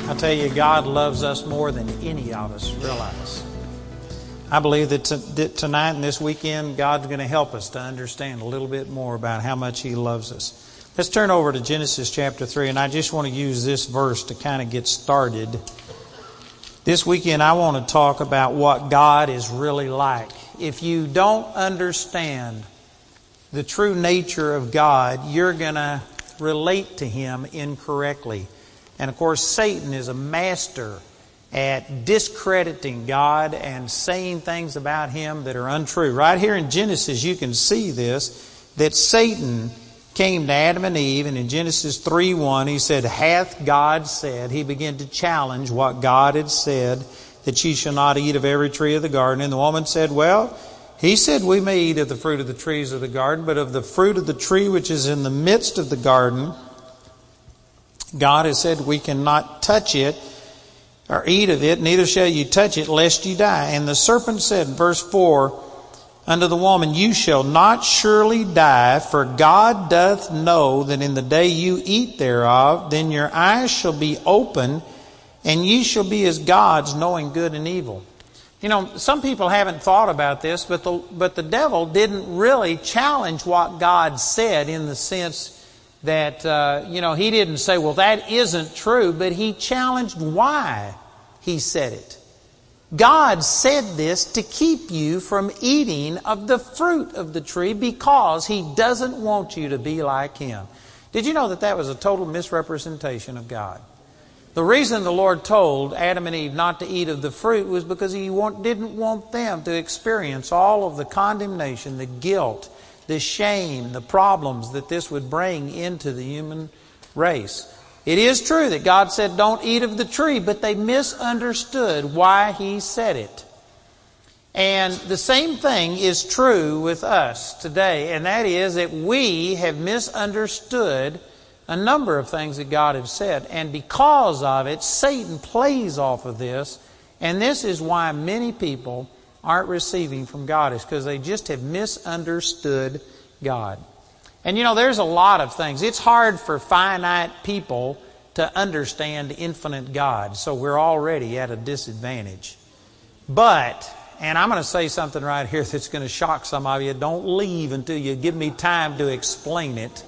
I tell you, God loves us more than any of us realize. I believe that tonight and this weekend, God's going to help us to understand a little bit more about how much He loves us. Let's turn over to Genesis chapter 3, and I just want to use this verse to kind of get started. This weekend, I want to talk about what God is really like. If you don't understand the true nature of God, you're going to relate to Him incorrectly. And of course, Satan is a master at discrediting God and saying things about Him that are untrue. Right here in Genesis, you can see this, that Satan came to Adam and Eve, and in Genesis 3:1, he said, "Hath God said," he began to challenge what God had said, "that ye shall not eat of every tree of the garden." And the woman said, "Well, He said we may eat of the fruit of the trees of the garden, but of the fruit of the tree which is in the midst of the garden, God has said we cannot touch it or eat of it, neither shall you touch it, lest you die." And the serpent said, verse 4, unto the woman, "You shall not surely die, for God doth know that in the day you eat thereof, then your eyes shall be opened, and ye shall be as gods, knowing good and evil." You know, some people haven't thought about this, but the devil didn't really challenge what God said in the sense that, he didn't say, well, that isn't true, but he challenged why he said it. God said this to keep you from eating of the fruit of the tree because He doesn't want you to be like Him. Did you know that was a total misrepresentation of God? The reason the Lord told Adam and Eve not to eat of the fruit was because He didn't want them to experience all of the condemnation, the guilt, the shame, the problems that this would bring into the human race. It is true that God said don't eat of the tree, but they misunderstood why He said it. And the same thing is true with us today, and that is that we have misunderstood a number of things that God has said. And because of it, Satan plays off of this, and this is why many people aren't receiving from God, is because they just have misunderstood God. And there's a lot of things. It's hard for finite people to understand infinite God, so we're already at a disadvantage. But, and I'm going to say something right here that's going to shock some of you. Don't leave until you give me time to explain it.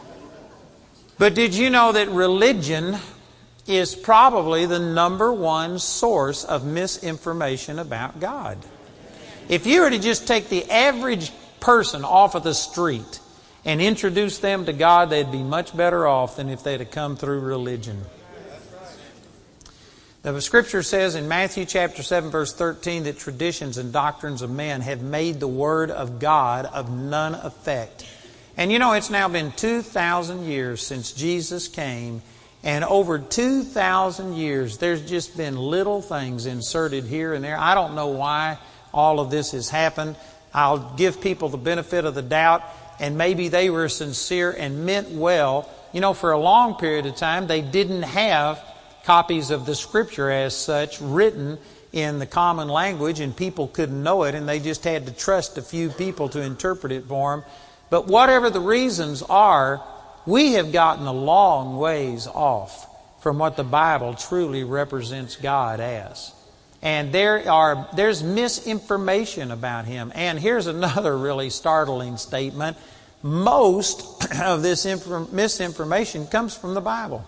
But did you know that religion is probably the number one source of misinformation about God? If you were to just take the average person off of the street and introduce them to God, they'd be much better off than if they'd have come through religion. The Scripture says in Matthew chapter 7 verse 13 that traditions and doctrines of men have made the Word of God of none effect. And it's now been 2,000 years since Jesus came, and over 2,000 years there's just been little things inserted here and there. I don't know why all of this has happened. I'll give people the benefit of the doubt, and maybe they were sincere and meant well. For a long period of time, they didn't have copies of the Scripture as such written in the common language, and people couldn't know it, and they just had to trust a few people to interpret it for them. But whatever the reasons are, we have gotten a long ways off from what the Bible truly represents God as. And there's misinformation about Him. And here's another really startling statement. Most of this misinformation comes from the Bible.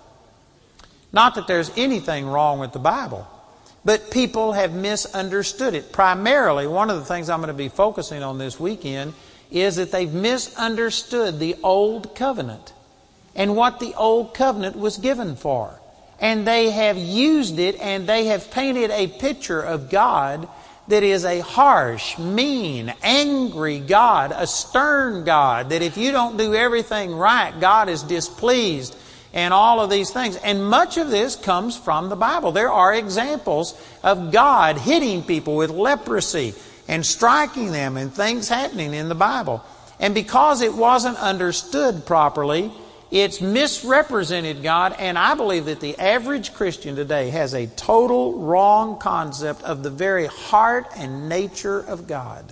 Not that there's anything wrong with the Bible, but people have misunderstood it. Primarily, one of the things I'm going to be focusing on this weekend is that they've misunderstood the Old Covenant and what the Old Covenant was given for. And they have used it, and they have painted a picture of God that is a harsh, mean, angry God, a stern God, that if you don't do everything right, God is displeased, and all of these things. And much of this comes from the Bible. There are examples of God hitting people with leprosy and striking them, and things happening in the Bible. And because it wasn't understood properly, it's misrepresented God, and I believe that the average Christian today has a total wrong concept of the very heart and nature of God.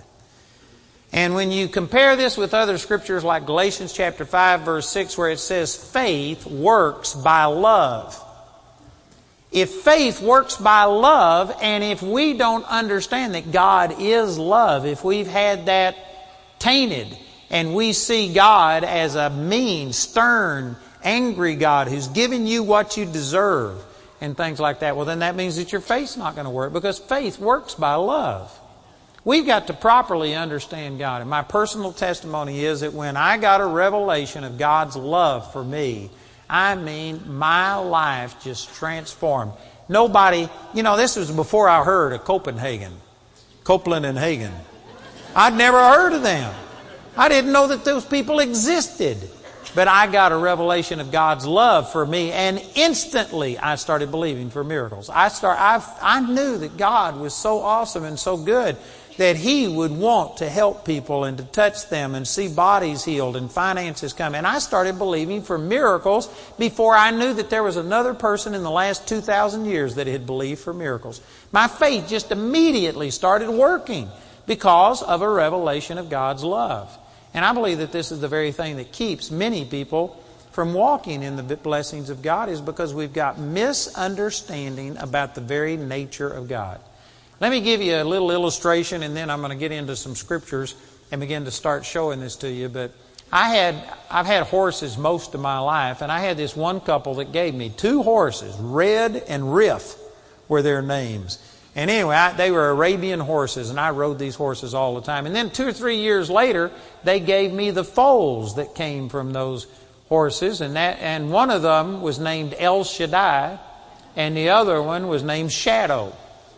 And when you compare this with other scriptures like Galatians chapter 5 verse 6, where it says faith works by love, If faith works by love, and if we don't understand that God is love, if we've had that tainted, and we see God as a mean, stern, angry God who's giving you what you deserve and things like that, well, then that means that your faith's not going to work, because faith works by love. We've got to properly understand God. And my personal testimony is that when I got a revelation of God's love for me, I mean, my life just transformed. Nobody, this was before I heard of Copeland and Hagen. I'd never heard of them. I didn't know that those people existed. But I got a revelation of God's love for me, and instantly I started believing for miracles. I knew that God was so awesome and so good that He would want to help people and to touch them and see bodies healed and finances come. And I started believing for miracles before I knew that there was another person in the last 2,000 years that had believed for miracles. My faith just immediately started working because of a revelation of God's love. And I believe that this is the very thing that keeps many people from walking in the blessings of God, is because we've got misunderstanding about the very nature of God. Let me give you a little illustration, and then I'm going to get into some scriptures and begin to start showing this to you. But I've had horses most of my life, and I had this one couple that gave me 2 horses. Red and Riff were their names. And anyway, they were Arabian horses, and I rode these horses all the time. And then 2 or 3 years later, they gave me the foals that came from those horses. And one of them was named El Shaddai, and the other one was named Shadow.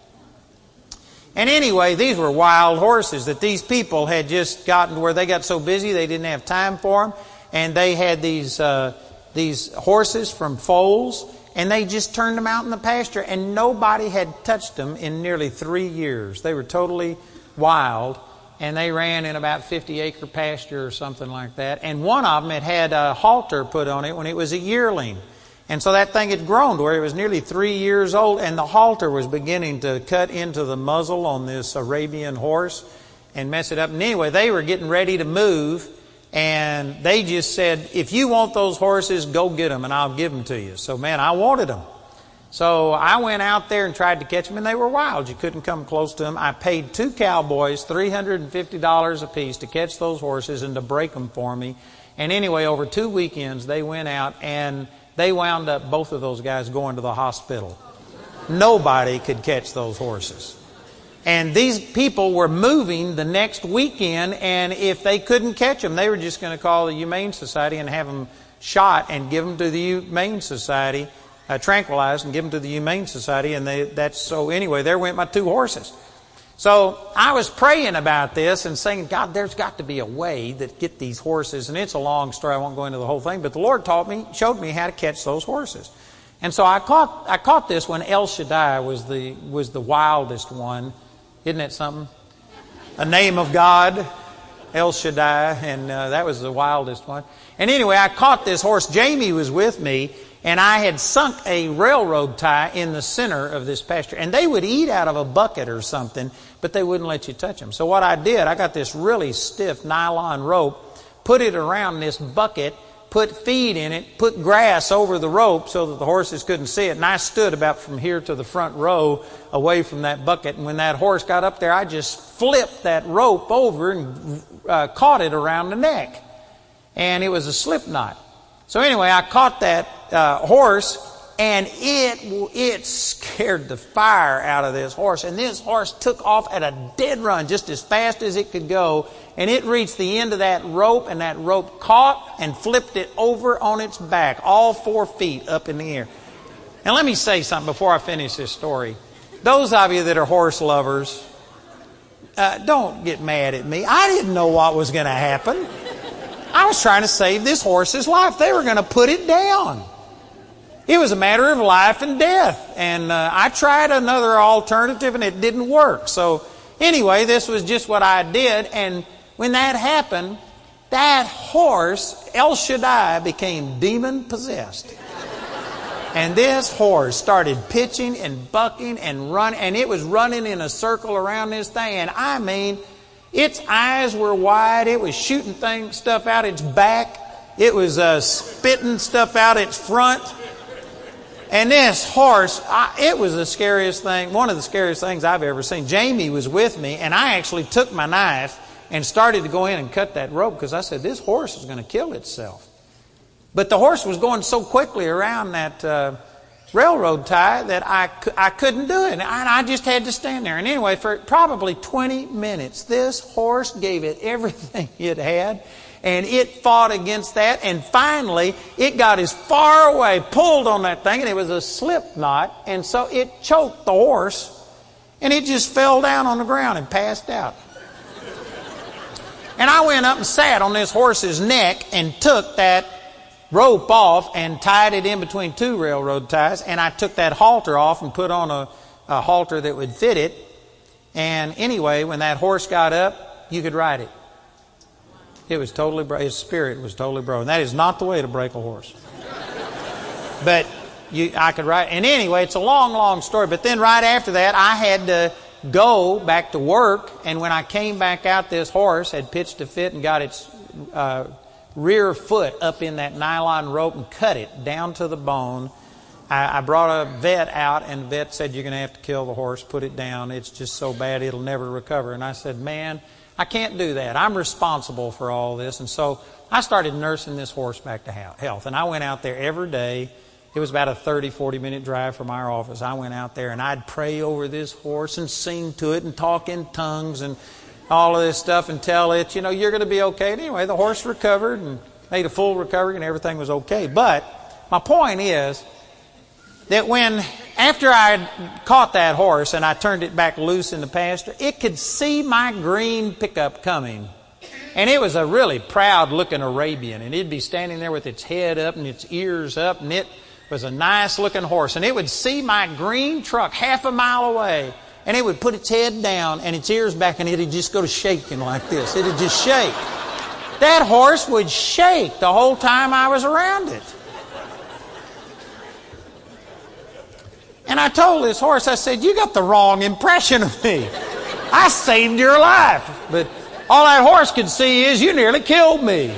And anyway, these were wild horses that these people had just gotten to where they got so busy they didn't have time for them. And they had these horses from foals, and they just turned them out in the pasture, and nobody had touched them in nearly 3 years. They were totally wild, and they ran in about 50-acre pasture or something like that. And one of them had a halter put on it when it was a yearling. And so that thing had grown to where it was nearly 3 years old, and the halter was beginning to cut into the muzzle on this Arabian horse and mess it up. And anyway, they were getting ready to move, and they just said, if you want those horses, go get them and I'll give them to you. So man, I wanted them. So I went out there and tried to catch them, and they were wild. You couldn't come close to them. I paid 2 cowboys $350 apiece to catch those horses and to break them for me. And anyway, over 2 weekends, they went out, and they wound up, both of those guys, going to the hospital. Nobody could catch those horses. And these people were moving the next weekend, and if they couldn't catch them, they were just going to call the Humane Society and have them shot and give them to the Humane Society, tranquilized and give them to the Humane Society. And so anyway, there went my 2 horses. So I was praying about this and saying, God, there's got to be a way that get these horses. And it's a long story. I won't go into the whole thing. But the Lord showed me how to catch those horses. And so I caught this one. El Shaddai was the wildest one. Isn't that something? A name of God, El Shaddai. And that was the wildest one. And anyway, I caught this horse. Jamie was with me. And I had sunk a railroad tie in the center of this pasture. And they would eat out of a bucket or something, but they wouldn't let you touch them. So what I did, I got this really stiff nylon rope, put it around this bucket, put feed in it, put grass over the rope so that the horses couldn't see it. And I stood about from here to the front row away from that bucket. And when that horse got up there, I just flipped that rope over and caught it around the neck. And it was a slip knot. So anyway, I caught that horse, and it scared the fire out of this horse. And this horse took off at a dead run, just as fast as it could go. And it reached the end of that rope, and that rope caught and flipped it over on its back, all 4 feet up in the air. And let me say something before I finish this story. Those of you that are horse lovers, don't get mad at me. I didn't know what was going to happen. I was trying to save this horse's life. They were going to put it down. It was a matter of life and death. And I tried another alternative, and it didn't work. So anyway, this was just what I did. And when that happened, that horse, El Shaddai, became demon-possessed. And this horse started pitching and bucking and running. And it was running in a circle around this thing. And I mean, its eyes were wide. It was shooting stuff out its back. It was spitting stuff out its front. And this horse, it was the scariest thing, one of the scariest things I've ever seen. Jamie was with me, and I actually took my knife and started to go in and cut that rope because I said, this horse is going to kill itself. But the horse was going so quickly around that railroad tie that I couldn't do it. And I just had to stand there. And anyway, for probably 20 minutes, this horse gave it everything it had. And it fought against that. And finally, it got as far away, pulled on that thing, and it was a slip knot. And so it choked the horse. And it just fell down on the ground and passed out. And I went up and sat on this horse's neck and took that rope off and tied it in between two railroad ties. And I took that halter off and put on a halter that would fit it. And anyway, when that horse got up, you could ride it. It was totally broken. His spirit was totally broken. That is not the way to break a horse. But I could ride. And anyway, it's a long, long story. But then right after that, I had to go back to work. And when I came back out, this horse had pitched a fit and got its rear foot up in that nylon rope and cut it down to the bone. I brought a vet out, and the vet said, you're going to have to kill the horse, put it down. It's just so bad it'll never recover. And I said, man, I can't do that. I'm responsible for all this. And so I started nursing this horse back to health. And I went out there every day. It was about a 30, 40-minute drive from our office. I went out there and I'd pray over this horse and sing to it and talk in tongues and all of this stuff and tell it, you're going to be okay. And anyway, the horse recovered and made a full recovery and everything was okay. But my point is that after I caught that horse and I turned it back loose in the pasture, it could see my green pickup coming. And it was a really proud-looking Arabian. And it'd be standing there with its head up and its ears up. And it was a nice-looking horse. And it would see my green truck half a mile away. And it would put its head down and its ears back, and it'd just go to shaking like this. It'd just shake. That horse would shake the whole time I was around it. And I told this horse, I said, you got the wrong impression of me. I saved your life. But all that horse could see is you nearly killed me.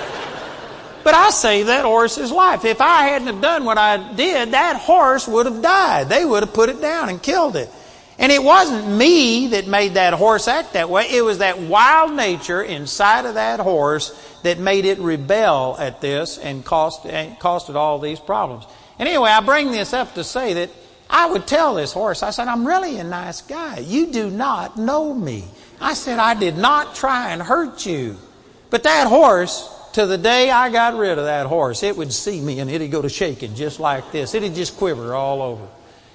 But I saved that horse's life. If I hadn't have done what I did, that horse would have died. They would have put it down and killed it. And it wasn't me that made that horse act that way. It was that wild nature inside of that horse that made it rebel at this and caused it all these problems. And anyway, I bring this up to say that I would tell this horse, I said, I'm really a nice guy. You do not know me. I said, I did not try and hurt you. But that horse, to the day I got rid of that horse, it would see me and it'd go to shaking just like this. It'd just quiver all over.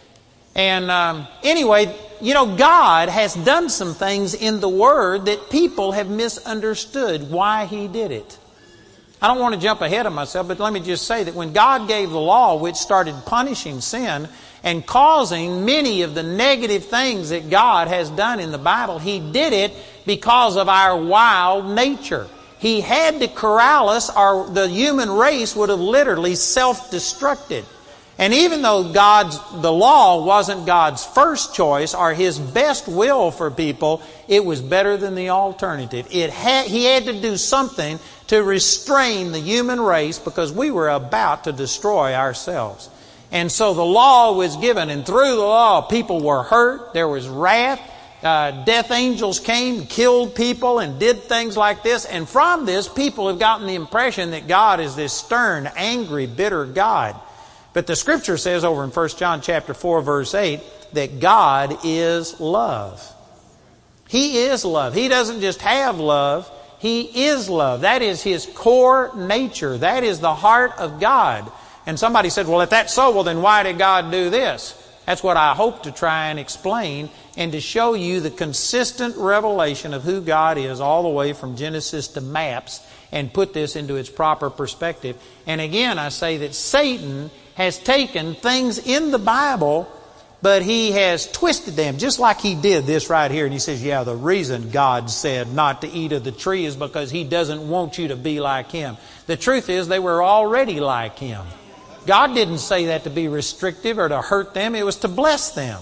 And anyway, God has done some things in the Word that people have misunderstood why He did it. I don't want to jump ahead of myself, but let me just say that when God gave the law, which started punishing sin and causing many of the negative things that God has done in the Bible, He did it because of our wild nature. He had to corral us, or the human race would have literally self-destructed. And even though the law wasn't God's first choice or His best will for people, it was better than the alternative. He had to do something to restrain the human race because we were about to destroy ourselves. And so the law was given, and through the law, people were hurt. There was wrath. Death angels came, killed people, and did things like this. And from this, people have gotten the impression that God is this stern, angry, bitter God. But the Scripture says over in 1 John chapter 4, verse 8, that God is love. He is love. He doesn't just have love. He is love. That is His core nature. That is the heart of God. And somebody said, well, if that's so, well, then why did God do this? That's what I hope to try and explain and to show you the consistent revelation of who God is all the way from Genesis to maps and put this into its proper perspective. And again, I say that Satan has taken things in the Bible, but he has twisted them, just like he did this right here. And he says, the reason God said not to eat of the tree is because He doesn't want you to be like Him. The truth is they were already like Him. God didn't say that to be restrictive or to hurt them. It was to bless them.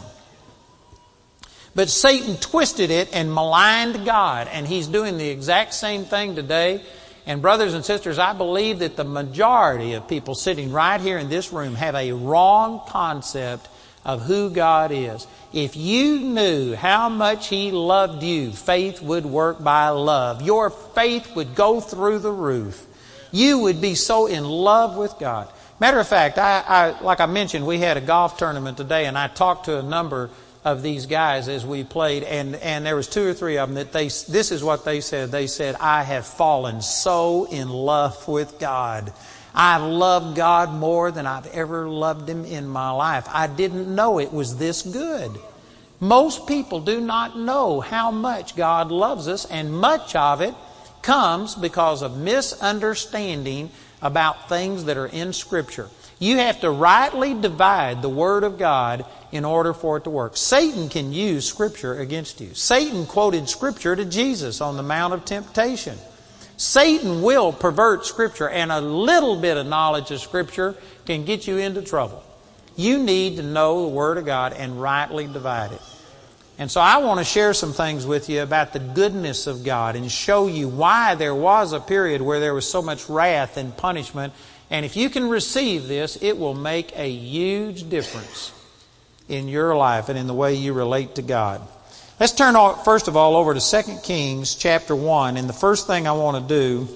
But Satan twisted it and maligned God. And he's doing the exact same thing today. And brothers and sisters, I believe that the majority of people sitting right here in this room have a wrong concept of who God is. If you knew how much He loved you, faith would work by love. Your faith would go through the roof. You would be so in love with God. Matter of fact, like I mentioned, we had a golf tournament today, and I talked to a number of these guys as we played, and there was 2 or 3 of them that this is what they said. They said, I have fallen so in love with God. I've loved God more than I've ever loved Him in my life. I didn't know it was this good. Most people do not know how much God loves us, and much of it comes because of misunderstanding about things that are in Scripture. You have to rightly divide the Word of God in order for it to work. Satan can use Scripture against you. Satan quoted Scripture to Jesus on the Mount of Temptation. Satan will pervert Scripture, and a little bit of knowledge of Scripture can get you into trouble. You need to know the Word of God and rightly divide it. And so I want to share some things with you about the goodness of God and show you why there was a period where there was so much wrath and punishment. And if you can receive this, it will make a huge difference in your life and in the way you relate to God. Let's turn first of all over to 2 Kings chapter 1. And the first thing I want to do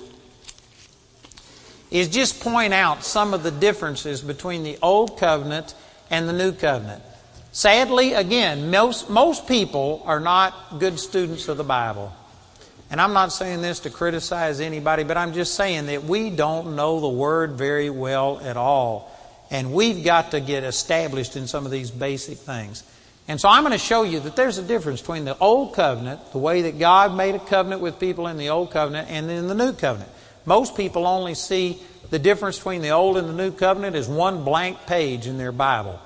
is just point out some of the differences between the Old Covenant and the New Covenant. Sadly, again, most people are not good students of the Bible. And I'm not saying this to criticize anybody, but I'm just saying that we don't know the Word very well at all. And we've got to get established in some of these basic things. And so I'm going to show you that there's a difference between the Old Covenant, the way that God made a covenant with people in the Old Covenant, and in the New Covenant. Most people only see the difference between the Old and the New Covenant as one blank page in their Bible.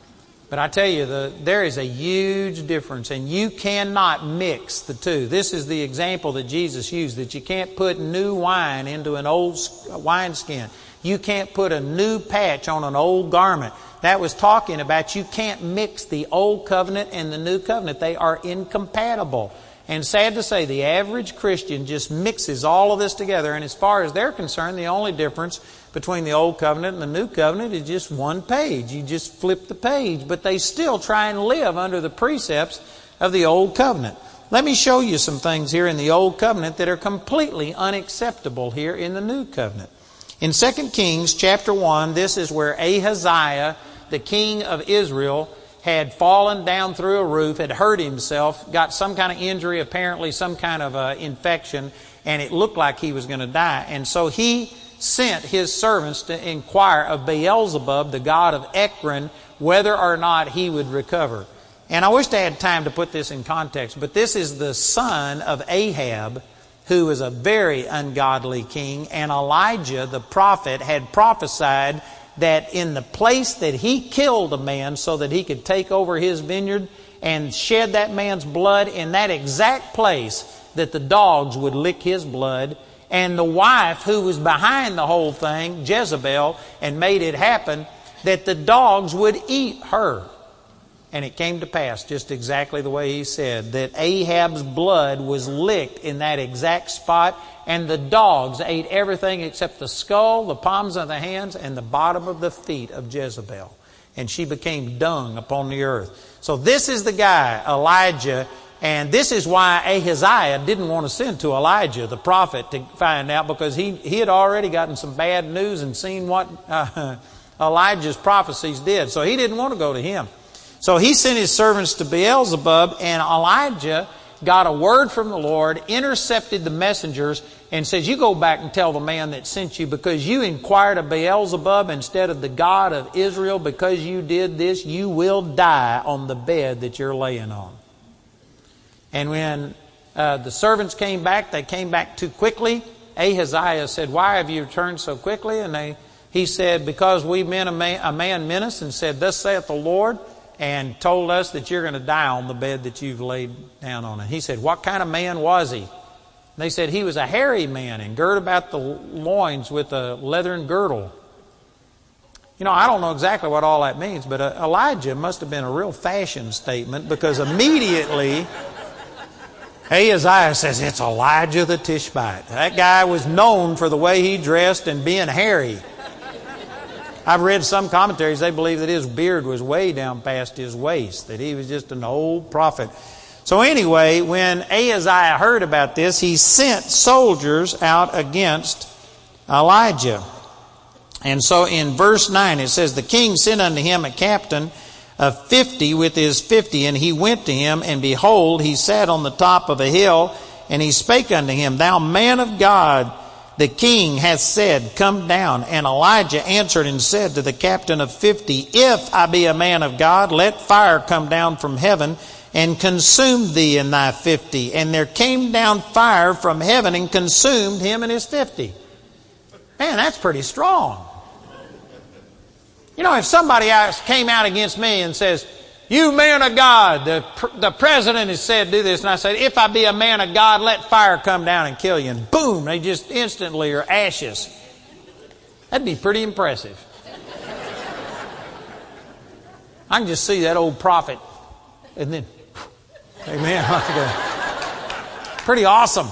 But I tell you, there is a huge difference, and you cannot mix the two. This is the example that Jesus used, that you can't put new wine into an old wineskin. You can't put a new patch on an old garment. That was talking about you can't mix the Old Covenant and the New Covenant. They are incompatible. And sad to say, the average Christian just mixes all of this together. And as far as they're concerned, the only difference between the Old Covenant and the New Covenant is just one page. You just flip the page. But they still try and live under the precepts of the Old Covenant. Let me show you some things here in the Old Covenant that are completely unacceptable here in the New Covenant. In 2 Kings chapter 1, this is where Ahaziah, the king of Israel, had fallen down through a roof, had hurt himself, got some kind of injury, apparently some kind of infection, and it looked like he was going to die. And so he sent his servants to inquire of Beelzebub, the god of Ekron, whether or not he would recover. And I wish I had time to put this in context, but this is the son of Ahab, who was a very ungodly king, and Elijah, the prophet, had prophesied that in the place that he killed a man so that he could take over his vineyard and shed that man's blood, in that exact place that the dogs would lick his blood. And the wife who was behind the whole thing, Jezebel, and made it happen, that the dogs would eat her. And it came to pass just exactly the way he said, that Ahab's blood was licked in that exact spot, and the dogs ate everything except the skull, the palms of the hands, and the bottom of the feet of Jezebel. And she became dung upon the earth. So this is the guy, Elijah, and this is why Ahaziah didn't want to send to Elijah, the prophet, to find out, because he had already gotten some bad news and seen what Elijah's prophecies did. So he didn't want to go to him. So he sent his servants to Beelzebub, and Elijah got a word from the Lord, intercepted the messengers, and says, you go back and tell the man that sent you, because you inquired of Beelzebub instead of the God of Israel. Because you did this, you will die on the bed that you're laying on. And when the servants came back, they came back too quickly. Ahaziah said, why have you returned so quickly? And he said, because a man met us and said, thus saith the Lord, and told us that you're going to die on the bed that you've laid down on. And he said, what kind of man was he? They said, he was a hairy man and girt about the loins with a leathern girdle. You know, I don't know exactly what all that means, but Elijah must have been a real fashion statement, because immediately Ahaziah says, it's Elijah the Tishbite. That guy was known for the way he dressed and being hairy. I've read some commentaries, they believe that his beard was way down past his waist, that he was just an old prophet. So anyway, when Ahaziah heard about this, he sent soldiers out against Elijah. And so in verse 9 it says, the king sent unto him a captain of 50 with his 50, and he went to him, and behold, he sat on the top of a hill, and he spake unto him, thou man of God, the king hath said, come down. And Elijah answered and said to the captain of 50, if I be a man of God, let fire come down from heaven and consume thee and thy 50. And there came down fire from heaven and consumed him and his 50. Man, that's pretty strong. You know, if somebody else came out against me and says, you man of God, the president has said do this, and I said, if I be a man of God, let fire come down and kill you. And boom, they just instantly are ashes. That'd be pretty impressive. I can just see that old prophet. And then, amen. Pretty awesome.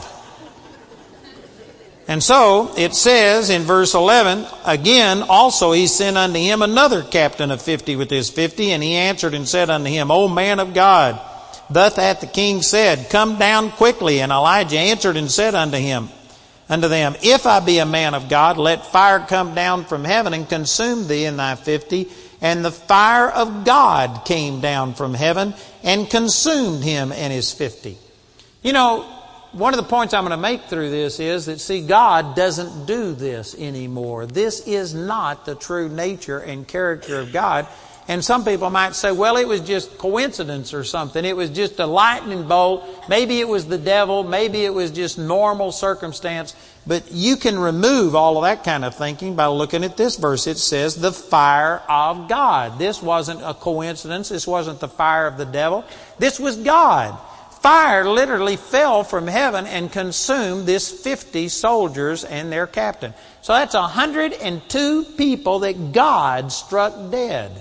And so it says in verse 11, again also he sent unto him another captain of 50 with his 50, and he answered and said unto him, O man of God, thus hath the king said, come down quickly. And Elijah answered and said unto them, if I be a man of God, let fire come down from heaven and consume thee and thy 50. And the fire of God came down from heaven and consumed him and his 50. You know, one of the points I'm going to make through this is that, see, God doesn't do this anymore. This is not the true nature and character of God. And some people might say, well, it was just coincidence or something. It was just a lightning bolt. Maybe it was the devil. Maybe it was just normal circumstance. But you can remove all of that kind of thinking by looking at this verse. It says, the fire of God. This wasn't a coincidence. This wasn't the fire of the devil. This was God. Fire literally fell from heaven and consumed this 50 soldiers and their captain. So that's 102 people that God struck dead.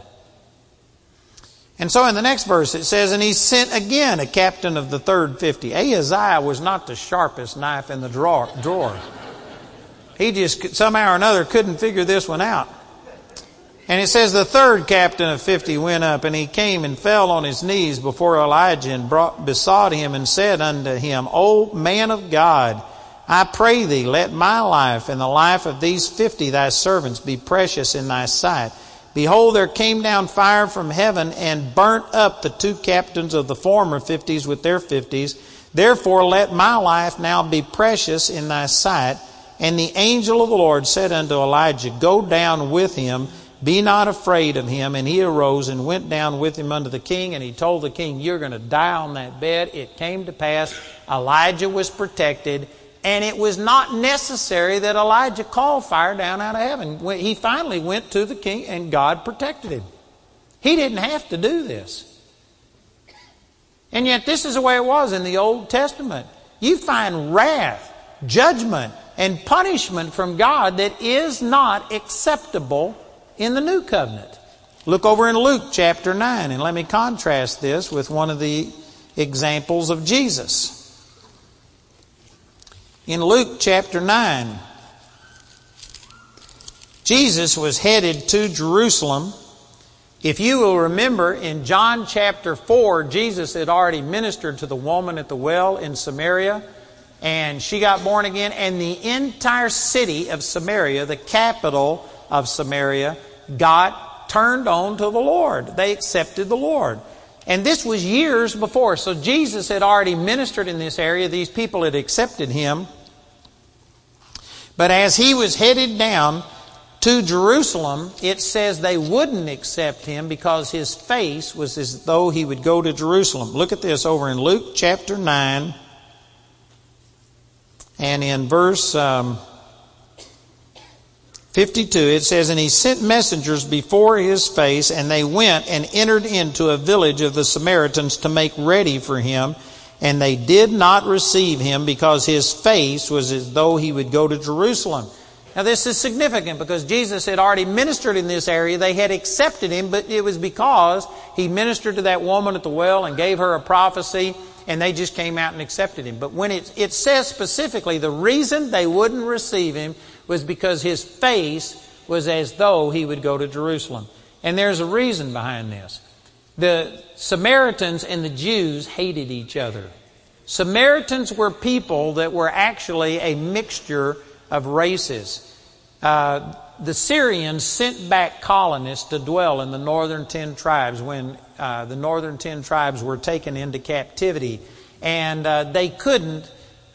And so in the next verse it says, and he sent again a captain of the third 50. Ahaziah was not the sharpest knife in the drawer. He just somehow or another couldn't figure this one out. And it says the third captain of 50 went up, and he came and fell on his knees before Elijah and besought him and said unto him, O man of God, I pray thee, let my life and the life of these 50 thy servants be precious in thy sight. Behold, there came down fire from heaven and burnt up the two captains of the former 50s with their 50s. Therefore let my life now be precious in thy sight. And the angel of the Lord said unto Elijah, go down with him, be not afraid of him. And he arose and went down with him unto the king. And he told the king, you're going to die on that bed. It came to pass. Elijah was protected. And it was not necessary that Elijah call fire down out of heaven. He finally went to the king and God protected him. He didn't have to do this. And yet this is the way it was in the Old Testament. You find wrath, judgment, and punishment from God that is not acceptable in the New Covenant. Look over in Luke chapter 9 and let me contrast this with one of the examples of Jesus. In Luke chapter 9, Jesus was headed to Jerusalem. If you will remember, in John chapter 4, Jesus had already ministered to the woman at the well in Samaria, and she got born again, and the entire city of Samaria, the capital of Samaria, got turned on to the Lord. They accepted the Lord. And this was years before. So Jesus had already ministered in this area. These people had accepted him. But as he was headed down to Jerusalem, it says they wouldn't accept him because his face was as though he would go to Jerusalem. Look at this over in Luke chapter 9 and in verse 52, it says, and he sent messengers before his face, and they went and entered into a village of the Samaritans to make ready for him. And they did not receive him because his face was as though he would go to Jerusalem. Now this is significant because Jesus had already ministered in this area. They had accepted him, but it was because he ministered to that woman at the well and gave her a prophecy. and they just came out and accepted him. But when it says specifically the reason they wouldn't receive him was because his face was as though he would go to Jerusalem. And there's a reason behind this. The Samaritans and the Jews hated each other. Samaritans were people that were actually a mixture of races. The Syrians sent back colonists to dwell in the northern 10 tribes when the northern 10 tribes were taken into captivity. And they couldn't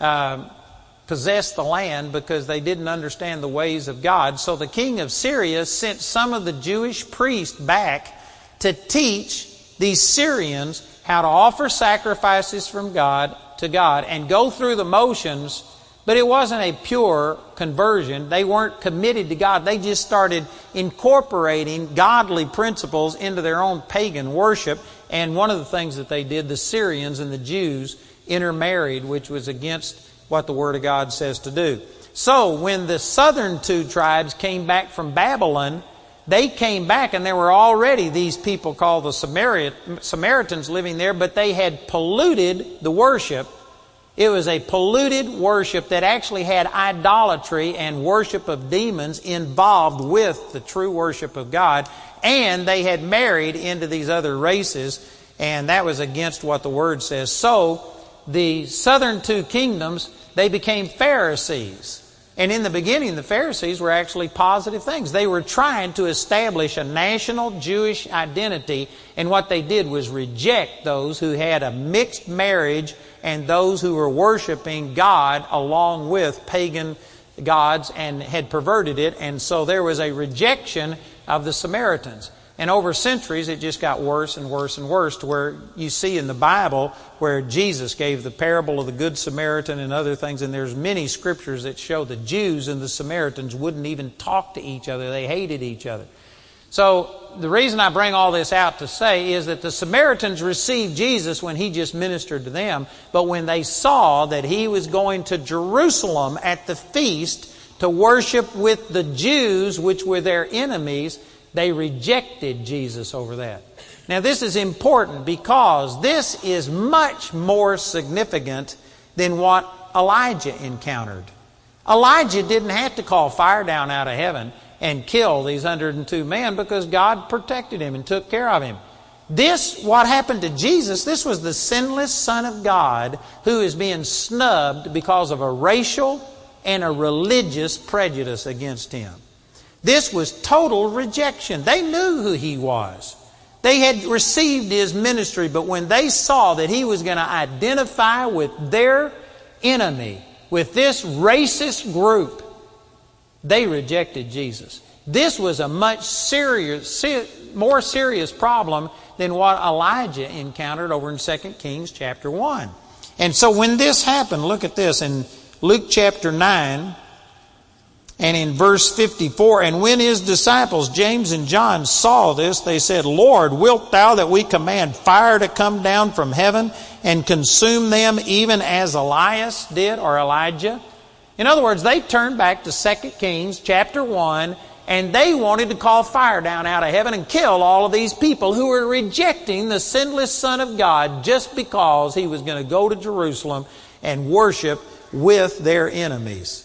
possess the land because they didn't understand the ways of God. So the king of Syria sent some of the Jewish priests back to teach these Syrians how to offer sacrifices from God to God and go through the motions. But it wasn't a pure conversion. They weren't committed to God. They just started incorporating godly principles into their own pagan worship. And one of the things that they did, the Syrians and the Jews intermarried, which was against what the Word of God says to do. So when the southern 2 tribes came back from Babylon, they came back and there were already these people called the Samaritans living there, but they had polluted the worship. It was a polluted worship that actually had idolatry and worship of demons involved with the true worship of God. And they had married into these other races, and that was against what the Word says. So the southern 2 kingdoms, they became Pharisees. And in the beginning, the Pharisees were actually positive things. They were trying to establish a national Jewish identity, and what they did was reject those who had a mixed marriage and those who were worshiping God along with pagan gods and had perverted it. And so there was a rejection of the Samaritans. And over centuries, it just got worse and worse and worse to where you see in the Bible where Jesus gave the parable of the Good Samaritan and other things. And there's many scriptures that show the Jews and the Samaritans wouldn't even talk to each other. They hated each other. So the reason I bring all this out to say is that the Samaritans received Jesus when He just ministered to them. But when they saw that He was going to Jerusalem at the feast to worship with the Jews, which were their enemies, they rejected Jesus over that. Now this is important because this is much more significant than what Elijah encountered. Elijah didn't have to call fire down out of heaven and kill these 102 men because God protected him and took care of him. What happened to Jesus, this was the sinless Son of God who is being snubbed because of a racial and a religious prejudice against Him. This was total rejection. They knew who He was. They had received His ministry, but when they saw that He was going to identify with their enemy, with this racist group, they rejected Jesus. This was a much more serious problem than what Elijah encountered over in 2 Kings chapter 1. And so when this happened, look at this in Luke chapter 9 and in verse 54. And when His disciples, James and John, saw this, they said, Lord, wilt Thou that we command fire to come down from heaven and consume them even as Elias did, or Elijah? In other words, they turned back to 2 Kings chapter 1 and they wanted to call fire down out of heaven and kill all of these people who were rejecting the sinless Son of God just because He was going to go to Jerusalem and worship with their enemies.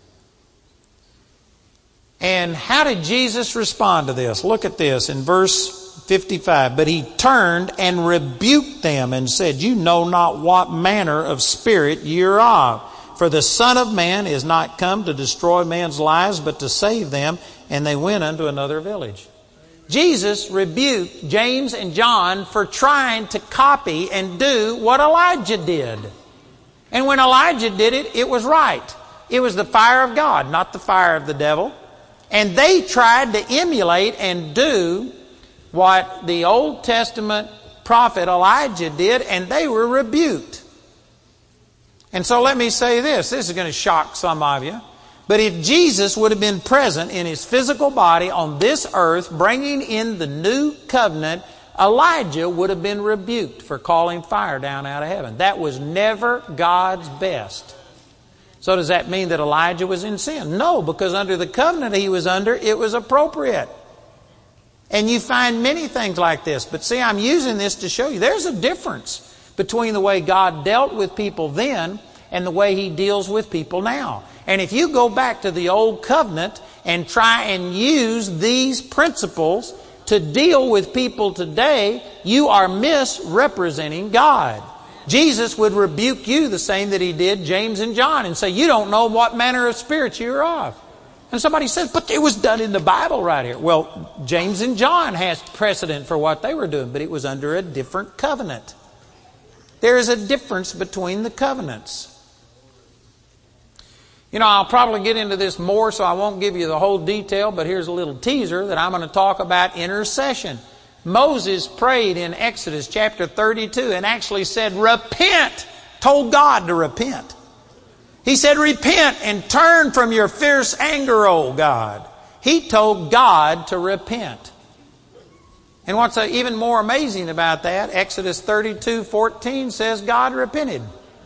And how did Jesus respond to this? Look at this in verse 55. But He turned and rebuked them and said, You know not what manner of spirit ye are of. For the Son of Man is not come to destroy men's lives, but to save them. And they went unto another village. Jesus rebuked James and John for trying to copy and do what Elijah did. And when Elijah did it, it was right. It was the fire of God, not the fire of the devil. And they tried to emulate and do what the Old Testament prophet Elijah did, and they were rebuked. And so let me say this is going to shock some of you. But if Jesus would have been present in His physical body on this earth, bringing in the new covenant, Elijah would have been rebuked for calling fire down out of heaven. That was never God's best. So does that mean that Elijah was in sin? No, because under the covenant he was under, it was appropriate. And you find many things like this. But see, I'm using this to show you there's a difference between the way God dealt with people then and the way He deals with people now. And if you go back to the Old Covenant and try and use these principles to deal with people today, you are misrepresenting God. Jesus would rebuke you the same that He did James and John and say, you don't know what manner of spirit you're of. And somebody says, but it was done in the Bible right here. Well, James and John has precedent for what they were doing, but it was under a different covenant. There is a difference between the covenants. You know, I'll probably get into this more, so I won't give you the whole detail, but here's a little teaser that I'm going to talk about intercession. Moses prayed in Exodus chapter 32 and actually said, repent, told God to repent. He said, repent and turn from your fierce anger, O God. He told God to repent. And what's even more amazing about that, Exodus 32:14 says God repented.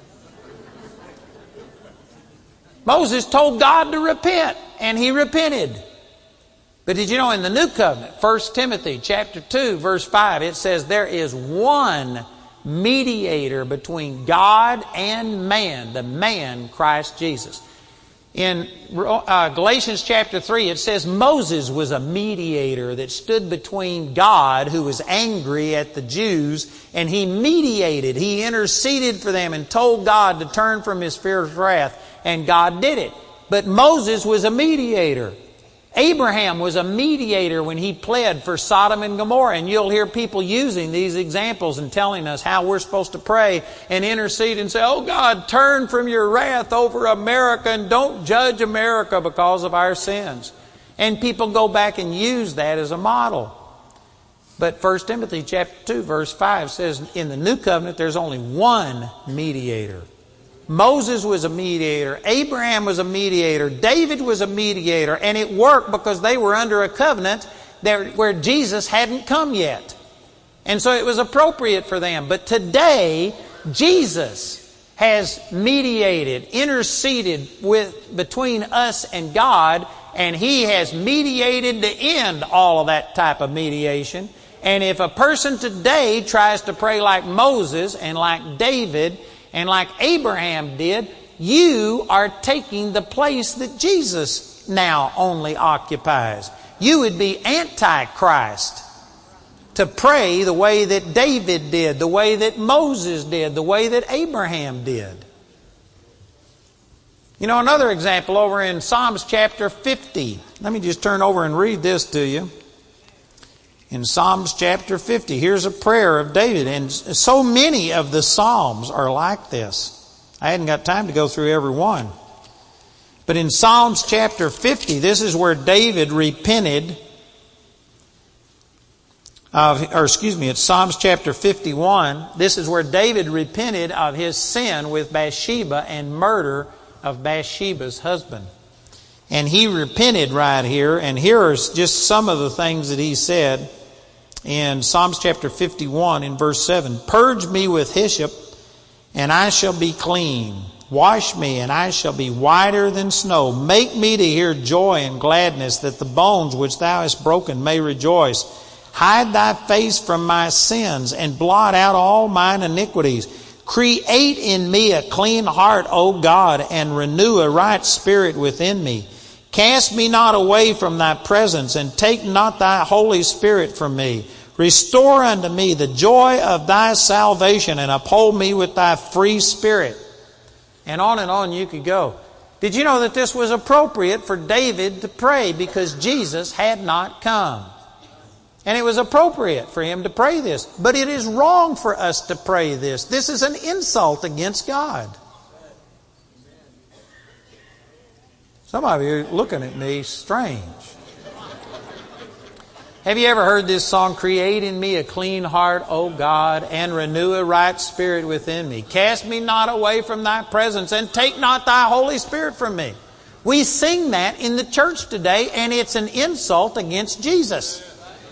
Moses told God to repent, and he repented. But did you know in the New Covenant, 1 Timothy chapter 2, verse 5, it says there is one mediator between God and man, the man Christ Jesus. In Galatians chapter 3, it says Moses was a mediator that stood between God, who was angry at the Jews, and he mediated. He interceded for them and told God to turn from His fierce wrath, and God did it. But Moses was a mediator. Abraham was a mediator when he pled for Sodom and Gomorrah. And you'll hear people using these examples and telling us how we're supposed to pray and intercede and say, oh God, turn from your wrath over America and don't judge America because of our sins. And people go back and use that as a model. But 1 Timothy chapter 2 verse 5 says in the New Covenant there's only one mediator. Moses was a mediator. Abraham was a mediator. David was a mediator. And it worked because they were under a covenant where Jesus hadn't come yet. And so it was appropriate for them. But today, Jesus has mediated, interceded between us and God. And He has mediated to end all of that type of mediation. And if a person today tries to pray like Moses and like David and like Abraham did, you are taking the place that Jesus now only occupies. You would be anti-Christ to pray the way that David did, the way that Moses did, the way that Abraham did. You know, another example over in Psalms chapter 50. Let me just turn over and read this to you. In Psalms chapter 50, here's a prayer of David. And so many of the Psalms are like this. I hadn't got time to go through every one. But in Psalms chapter 50, this is where David repented. It's Psalms chapter 51. This is where David repented of his sin with Bathsheba and murder of Bathsheba's husband. And he repented right here. And here are just some of the things that he said. In Psalms chapter 51 in verse 7, purge me with hyssop, and I shall be clean. Wash me, and I shall be whiter than snow. Make me to hear joy and gladness, that the bones which thou hast broken may rejoice. Hide thy face from my sins, and blot out all mine iniquities. Create in me a clean heart, O God, and renew a right spirit within me. Cast me not away from thy presence, and take not thy Holy Spirit from me. Restore unto me the joy of thy salvation, and uphold me with thy free spirit. And on you could go. Did you know that this was appropriate for David to pray because Jesus had not come? And it was appropriate for him to pray this. But it is wrong for us to pray this. This is an insult against God. Some of you are looking at me strange. Have you ever heard this song, create in me a clean heart, O God, and renew a right spirit within me? Cast me not away from thy presence, and take not thy Holy Spirit from me. We sing that in the church today, and it's an insult against Jesus.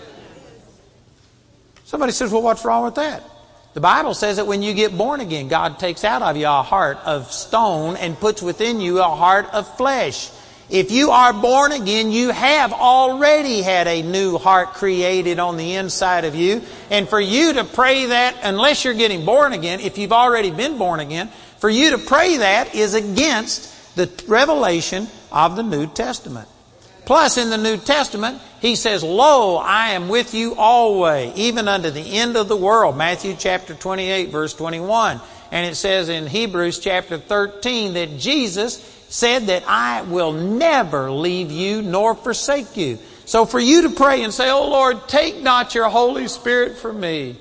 Somebody says, well, what's wrong with that? The Bible says that when you get born again, God takes out of you a heart of stone and puts within you a heart of flesh. If you are born again, you have already had a new heart created on the inside of you. And for you to pray that, unless you're getting born again, if you've already been born again, for you to pray that is against the revelation of the New Testament. Plus, in the New Testament, He says, "Lo, I am with you always, even unto the end of the world." Matthew chapter 28, verse 21. And it says in Hebrews chapter 13 that Jesus said that I will never leave you nor forsake you. So for you to pray and say, "Oh Lord, take not your Holy Spirit from me."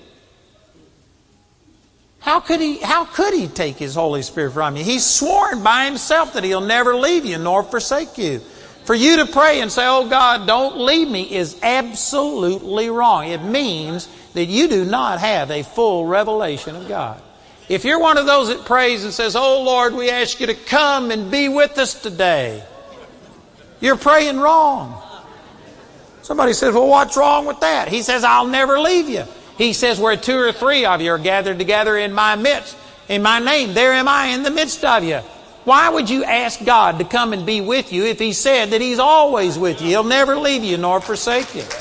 How could he take His Holy Spirit from you? He's sworn by Himself that He'll never leave you nor forsake you. For you to pray and say, "Oh God, don't leave me," is absolutely wrong. It means that you do not have a full revelation of God. If you're one of those that prays and says, "Oh Lord, we ask you to come and be with us today," you're praying wrong. Somebody says, "Well, what's wrong with that?" He says, "I'll never leave you." He says, "Where 2 or 3 of you are gathered together in my midst, in my name, there am I in the midst of you." Why would you ask God to come and be with you if He said that He's always with you? He'll never leave you nor forsake you.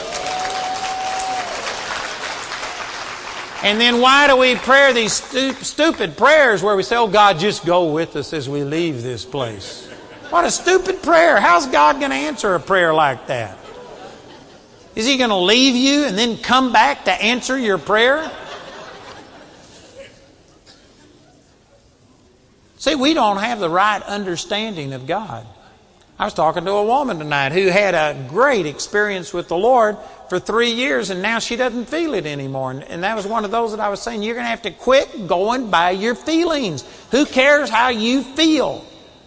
And then why do we pray these stupid prayers where we say, "Oh God, just go with us as we leave this place"? What a stupid prayer. How's God going to answer a prayer like that? Is He going to leave you and then come back to answer your prayer? See, we don't have the right understanding of God. I was talking to a woman tonight who had a great experience with the Lord for 3 years, and now she doesn't feel it anymore. And that was one of those that I was saying, you're going to have to quit going by your feelings. Who cares how you feel?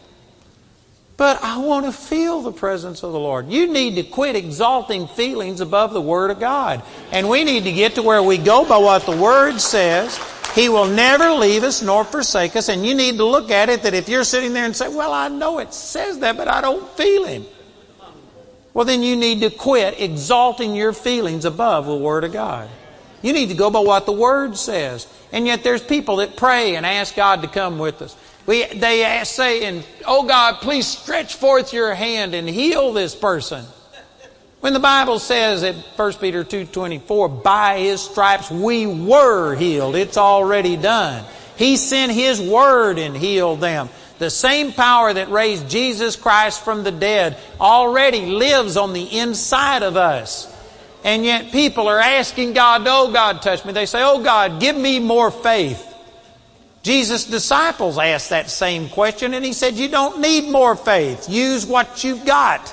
But I want to feel the presence of the Lord. You need to quit exalting feelings above the Word of God. And we need to get to where we go by what the Word says. He will never leave us nor forsake us. And you need to look at it that if you're sitting there and say, "Well, I know it says that, but I don't feel Him." Well, then you need to quit exalting your feelings above the Word of God. You need to go by what the Word says. And yet there's people that pray and ask God to come with us. They say, "Oh God, please stretch forth your hand and heal this person." When the Bible says at 1 Peter 2:24, "By His stripes we were healed." It's already done. He sent His Word and healed them. The same power that raised Jesus Christ from the dead already lives on the inside of us. And yet people are asking God, "Oh God, touch me." They say, "Oh God, give me more faith." Jesus' disciples asked that same question, and He said, "You don't need more faith. Use what you've got."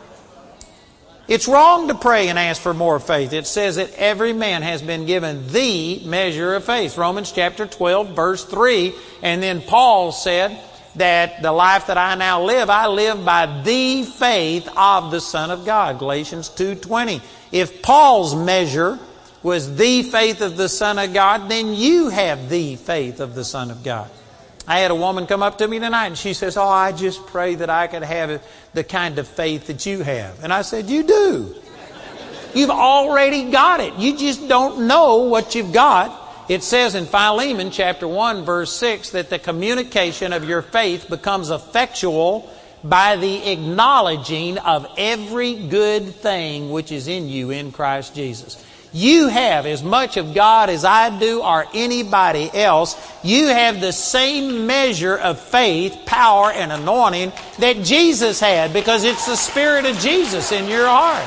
It's wrong to pray and ask for more faith. It says that every man has been given the measure of faith. Romans chapter 12, verse 3. And then Paul said that the life that I now live, I live by the faith of the Son of God. Galatians 2:20. If Paul's measure was the faith of the Son of God, then you have the faith of the Son of God. I had a woman come up to me tonight and she says, "Oh, I just pray that I could have the kind of faith that you have." And I said, "You do. You've already got it. You just don't know what you've got." It says in Philemon chapter 1 verse 6 that the communication of your faith becomes effectual by the acknowledging of every good thing which is in you in Christ Jesus. You have as much of God as I do or anybody else. You have the same measure of faith, power, and anointing that Jesus had, because it's the Spirit of Jesus in your heart.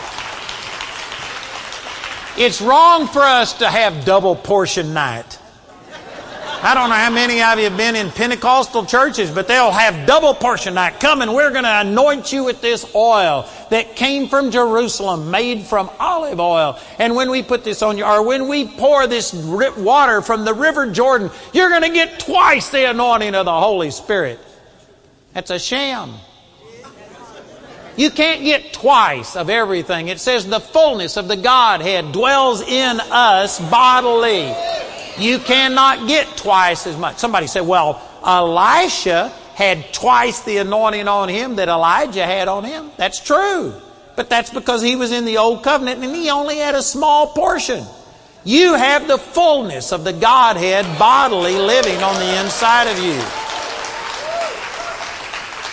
It's wrong for us to have double portion night. I don't know how many of you have been in Pentecostal churches, but they'll have double portion night. Come and we're going to anoint you with this oil that came from Jerusalem, made from olive oil. And when we put this on you, or when we pour this water from the River Jordan, you're going to get twice the anointing of the Holy Spirit. That's a sham. You can't get twice of everything. It says the fullness of the Godhead dwells in us bodily. You cannot get twice as much. Somebody said, "Well, Elisha had twice the anointing on him that Elijah had on him." That's true. But that's because he was in the Old Covenant and he only had a small portion. You have the fullness of the Godhead bodily living on the inside of you.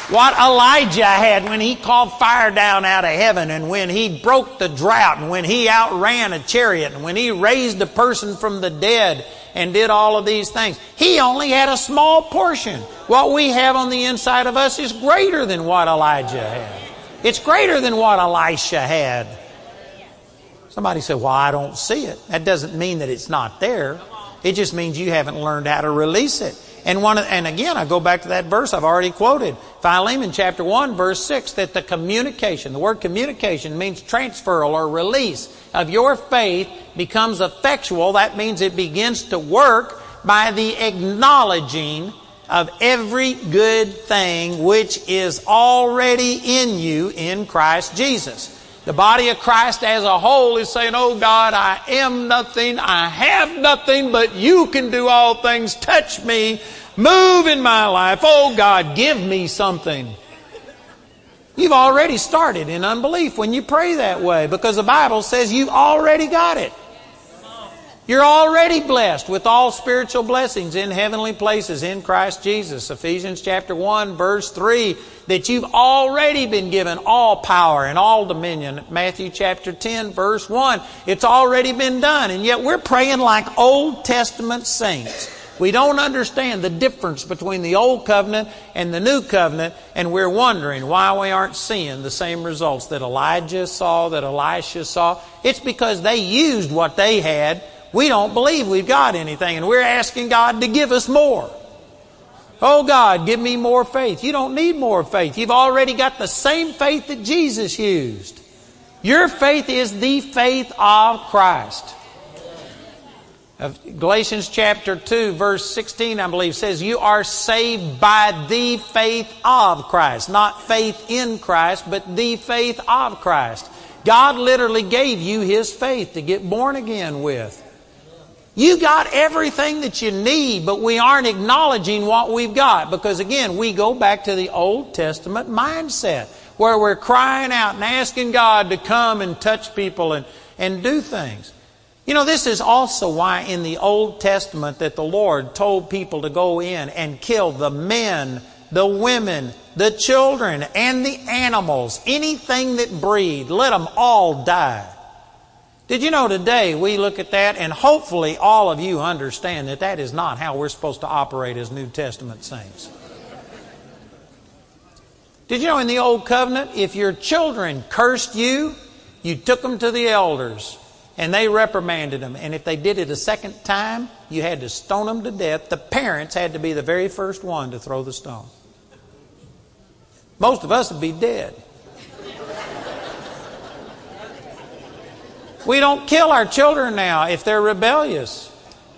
What Elijah had when he called fire down out of heaven, and when he broke the drought, and when he outran a chariot, and when he raised a person from the dead and did all of these things. He only had a small portion. What we have on the inside of us is greater than what Elijah had. It's greater than what Elisha had. Somebody said, well, I don't see it. That doesn't mean that it's not there. It just means you haven't learned how to release it. And again, I go back to that verse I've already quoted. Philemon chapter 1, verse 6, that the word communication means transferal or release of your faith becomes effectual. That means it begins to work by the acknowledging of every good thing which is already in you in Christ Jesus. The body of Christ as a whole is saying, oh God, I am nothing, I have nothing, but you can do all things. Touch me, move in my life. Oh God, give me something. You've already started in unbelief when you pray that way, because the Bible says you've already got it. You're already blessed with all spiritual blessings in heavenly places in Christ Jesus. Ephesians chapter 1 verse 3, that you've already been given all power and all dominion. Matthew chapter 10 verse 1, it's already been done. And yet we're praying like Old Testament saints. We don't understand the difference between the Old Covenant and the New Covenant, and we're wondering why we aren't seeing the same results that Elijah saw, that Elisha saw. It's because they used what they had. We don't believe we've got anything, and we're asking God to give us more. Oh God, give me more faith. You don't need more faith. You've already got the same faith that Jesus used. Your faith is the faith of Christ. Galatians chapter 2 verse 16, I believe, says you are saved by the faith of Christ. Not faith in Christ, but the faith of Christ. God literally gave you His faith to get born again with. You got everything that you need, but we aren't acknowledging what we've got. Because again, we go back to the Old Testament mindset, where we're crying out and asking God to come and touch people and do things. You know, this is also why in the Old Testament that the Lord told people to go in and kill the men, the women, the children, and the animals. Anything that breathed, let them all die. Did you know today we look at that, and hopefully all of you understand that that is not how we're supposed to operate as New Testament saints. Did you know in the Old Covenant, if your children cursed you, you took them to the elders and they reprimanded them. And if they did it a second time, you had to stone them to death. The parents had to be the very first one to throw the stone. Most of us would be dead. We don't kill our children now if they're rebellious.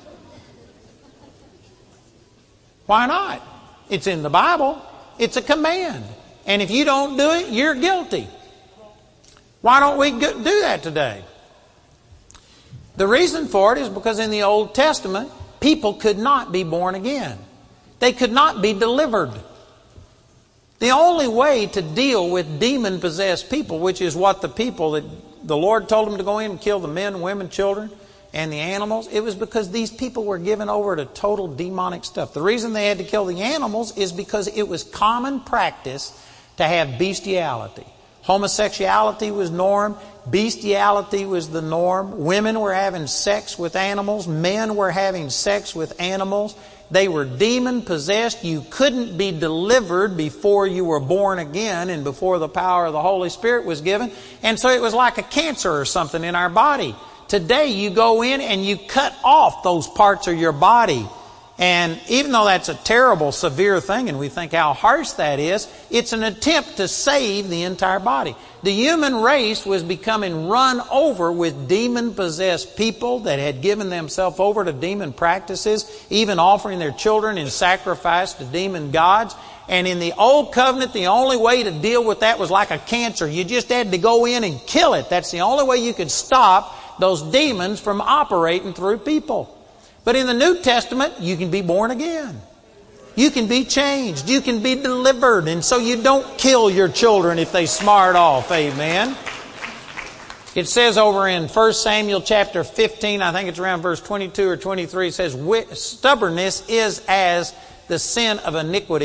Why not? It's in the Bible. It's a command. And if you don't do it, you're guilty. Why don't we do that today? The reason for it is because in the Old Testament, people could not be born again. They could not be delivered. The only way to deal with demon-possessed people, which is what the people that the Lord told them to go in and kill the men, women, children, and the animals, it was because these people were given over to total demonic stuff. The reason they had to kill the animals is because it was common practice to have bestiality. Homosexuality was norm. Bestiality was the norm. Women were having sex with animals. Men were having sex with animals. They were demon-possessed. You couldn't be delivered before you were born again and before the power of the Holy Spirit was given. And so it was like a cancer or something in our body. Today you go in and you cut off those parts of your body. And even though that's a terrible, severe thing, and we think how harsh that is, it's an attempt to save the entire body. The human race was becoming run over with demon-possessed people that had given themselves over to demon practices, even offering their children in sacrifice to demon gods. And in the Old Covenant, the only way to deal with that was like a cancer. You just had to go in and kill it. That's the only way you could stop those demons from operating through people. But in the New Testament, you can be born again. You can be changed. You can be delivered. And so you don't kill your children if they smart off. Amen. It says over in 1 Samuel chapter 15, I think it's around verse 22 or 23, it says, stubbornness is as the sin of iniquity,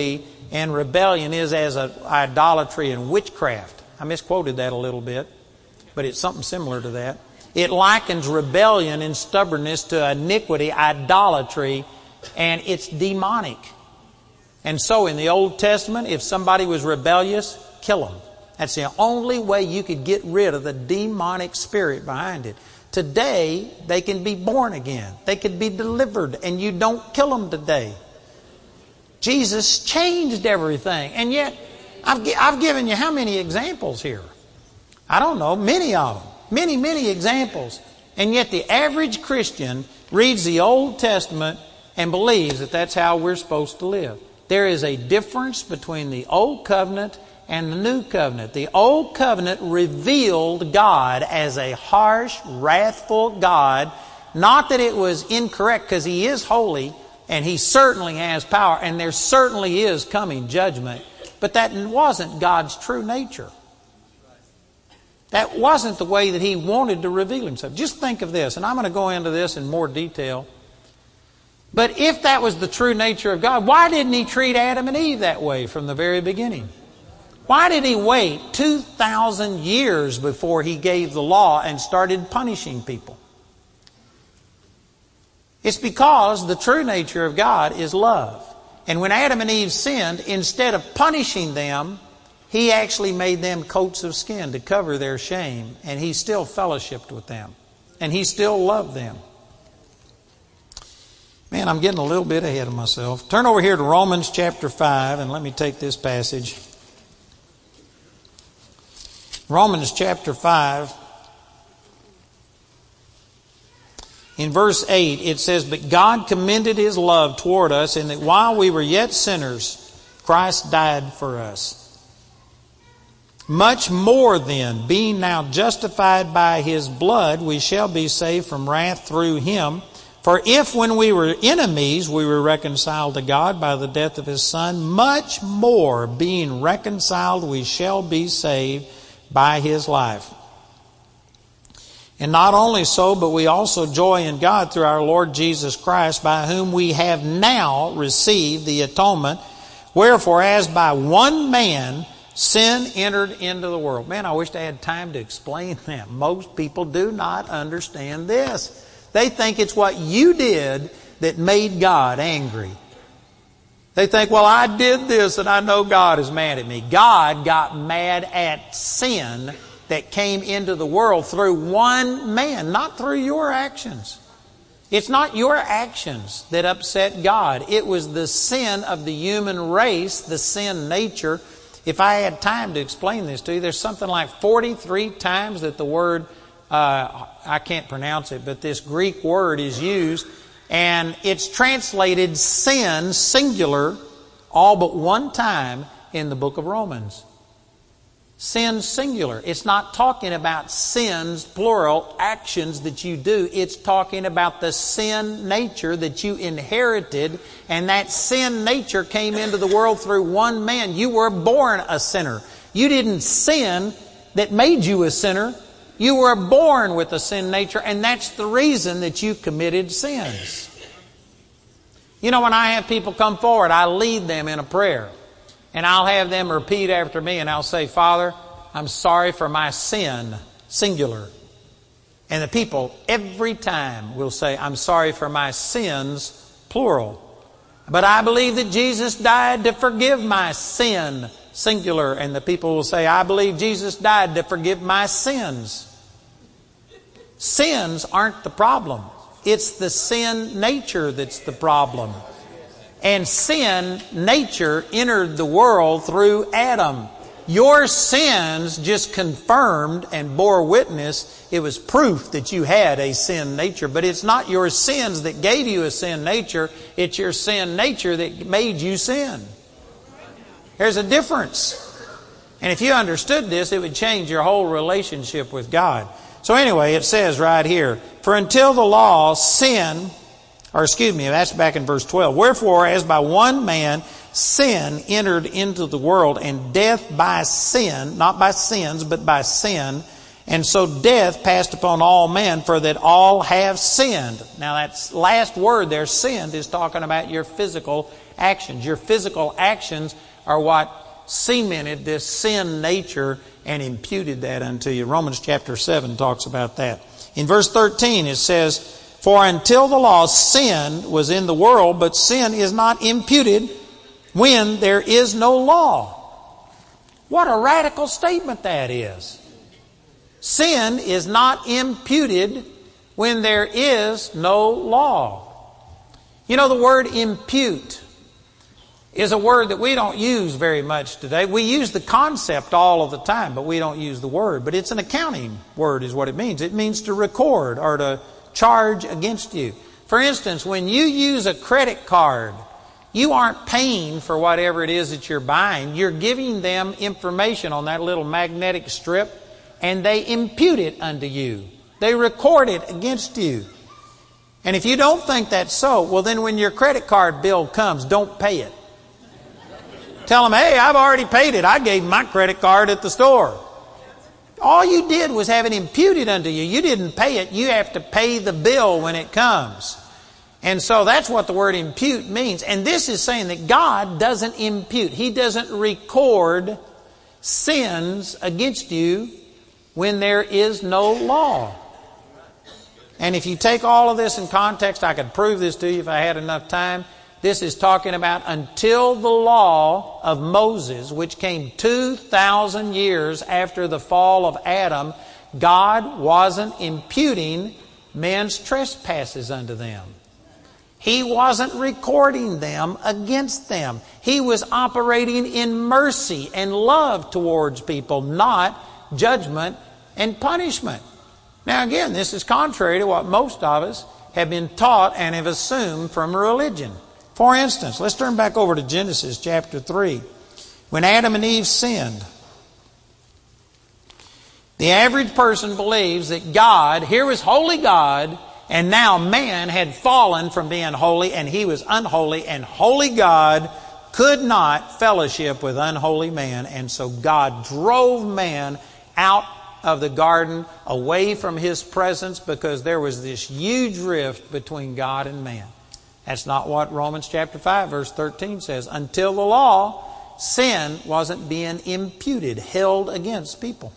and rebellion is as idolatry and witchcraft. I misquoted that a little bit, but it's something similar to that. It likens rebellion and stubbornness to iniquity, idolatry, and it's demonic. And so in the Old Testament, if somebody was rebellious, kill them. That's the only way you could get rid of the demonic spirit behind it. Today, they can be born again. They could be delivered, and you don't kill them today. Jesus changed everything. And yet, I've given you how many examples here? I don't know, many of them. Many examples. And yet the average Christian reads the Old Testament and believes that that's how we're supposed to live. There is a difference between the Old Covenant and the New Covenant. The Old Covenant revealed God as a harsh, wrathful God. Not that it was incorrect, because He is holy and He certainly has power and there certainly is coming judgment. But that wasn't God's true nature. That wasn't the way that He wanted to reveal Himself. Just think of this, and I'm going to go into this in more detail. But if that was the true nature of God, why didn't He treat Adam and Eve that way from the very beginning? Why did He wait 2,000 years before He gave the law and started punishing people? It's because the true nature of God is love. And when Adam and Eve sinned, instead of punishing them, He actually made them coats of skin to cover their shame. And He still fellowshiped with them. And He still loved them. Man, I'm getting a little bit ahead of myself. Turn over here to Romans chapter 5 and let me take this passage. Romans chapter 5. In verse 8 it says, "But God commended His love toward us in that while we were yet sinners, Christ died for us. Much more then, being now justified by His blood, we shall be saved from wrath through Him. For if when we were enemies, we were reconciled to God by the death of His Son, much more being reconciled, we shall be saved by His life. And not only so, but we also joy in God through our Lord Jesus Christ, by whom we have now received the atonement. Wherefore, as by one man sin entered into the world." Man, I wish I had time to explain that. Most people do not understand this. They think it's what you did that made God angry. They think, well, I did this and I know God is mad at me. God got mad at sin that came into the world through one man, not through your actions. It's not your actions that upset God. It was the sin of the human race, the sin nature. If I had time to explain this to you, there's something like 43 times that the word, I can't pronounce it, but this Greek word is used, and it's translated sin, singular, all but one time in the book of Romans. Sin, singular. It's not talking about sins, plural, actions that you do. It's talking about the sin nature that you inherited, and that sin nature came into the world through one man. You were born a sinner. You didn't sin that made you a sinner. You were born with a sin nature, and that's the reason that you committed sins. You know, when I have people come forward, I lead them in a prayer. And I'll have them repeat after me, and I'll say, "Father, I'm sorry for my sin," singular. And the people every time will say, "I'm sorry for my sins," plural. "But I believe that Jesus died to forgive my sin," singular. And the people will say, "I believe Jesus died to forgive my sins." Sins aren't the problem. It's the sin nature that's the problem. And sin nature entered the world through Adam. Your sins just confirmed and bore witness. It was proof that you had a sin nature. But it's not your sins that gave you a sin nature. It's your sin nature that made you sin. There's a difference. And if you understood this, it would change your whole relationship with God. So anyway, it says right here, "For until the law, that's back in verse 12. "Wherefore, as by one man sin entered into the world, and death by sin," not by sins, but by sin, "and so death passed upon all men, for that all have sinned." Now that last word there, sinned, is talking about your physical actions. Your physical actions are what cemented this sin nature and imputed that unto you. Romans chapter 7 talks about that. In verse 13 it says, "For until the law, sin was in the world, but sin is not imputed when there is no law." What a radical statement that is. Sin is not imputed when there is no law. You know, the word impute is a word that we don't use very much today. We use the concept all of the time, but we don't use the word. But it's an accounting word is what it means. It means to record or to charge against you. For instance, when you use a credit card, you aren't paying for whatever it is that you're buying. You're giving them information on that little magnetic strip, and they impute it unto you. They record it against you. And if you don't think that's so, well then when your credit card bill comes, don't pay it. Tell them, "Hey, I've already paid it. I gave my credit card at the store." All you did was have it imputed unto you. You didn't pay it. You have to pay the bill when it comes. And so that's what the word impute means. And this is saying that God doesn't impute. He doesn't record sins against you when there is no law. And if you take all of this in context, I could prove this to you if I had enough time. This is talking about until the law of Moses, which came 2,000 years after the fall of Adam, God wasn't imputing men's trespasses unto them. He wasn't recording them against them. He was operating in mercy and love towards people, not judgment and punishment. Now again, this is contrary to what most of us have been taught and have assumed from religion. For instance, let's turn back over to Genesis chapter 3. When Adam and Eve sinned, the average person believes that God, here was holy God, and now man had fallen from being holy and he was unholy, and holy God could not fellowship with unholy man, and so God drove man out of the garden away from His presence because there was this huge rift between God and man. That's not what Romans chapter 5 verse 13 says. Until the law, sin wasn't being imputed, held against people.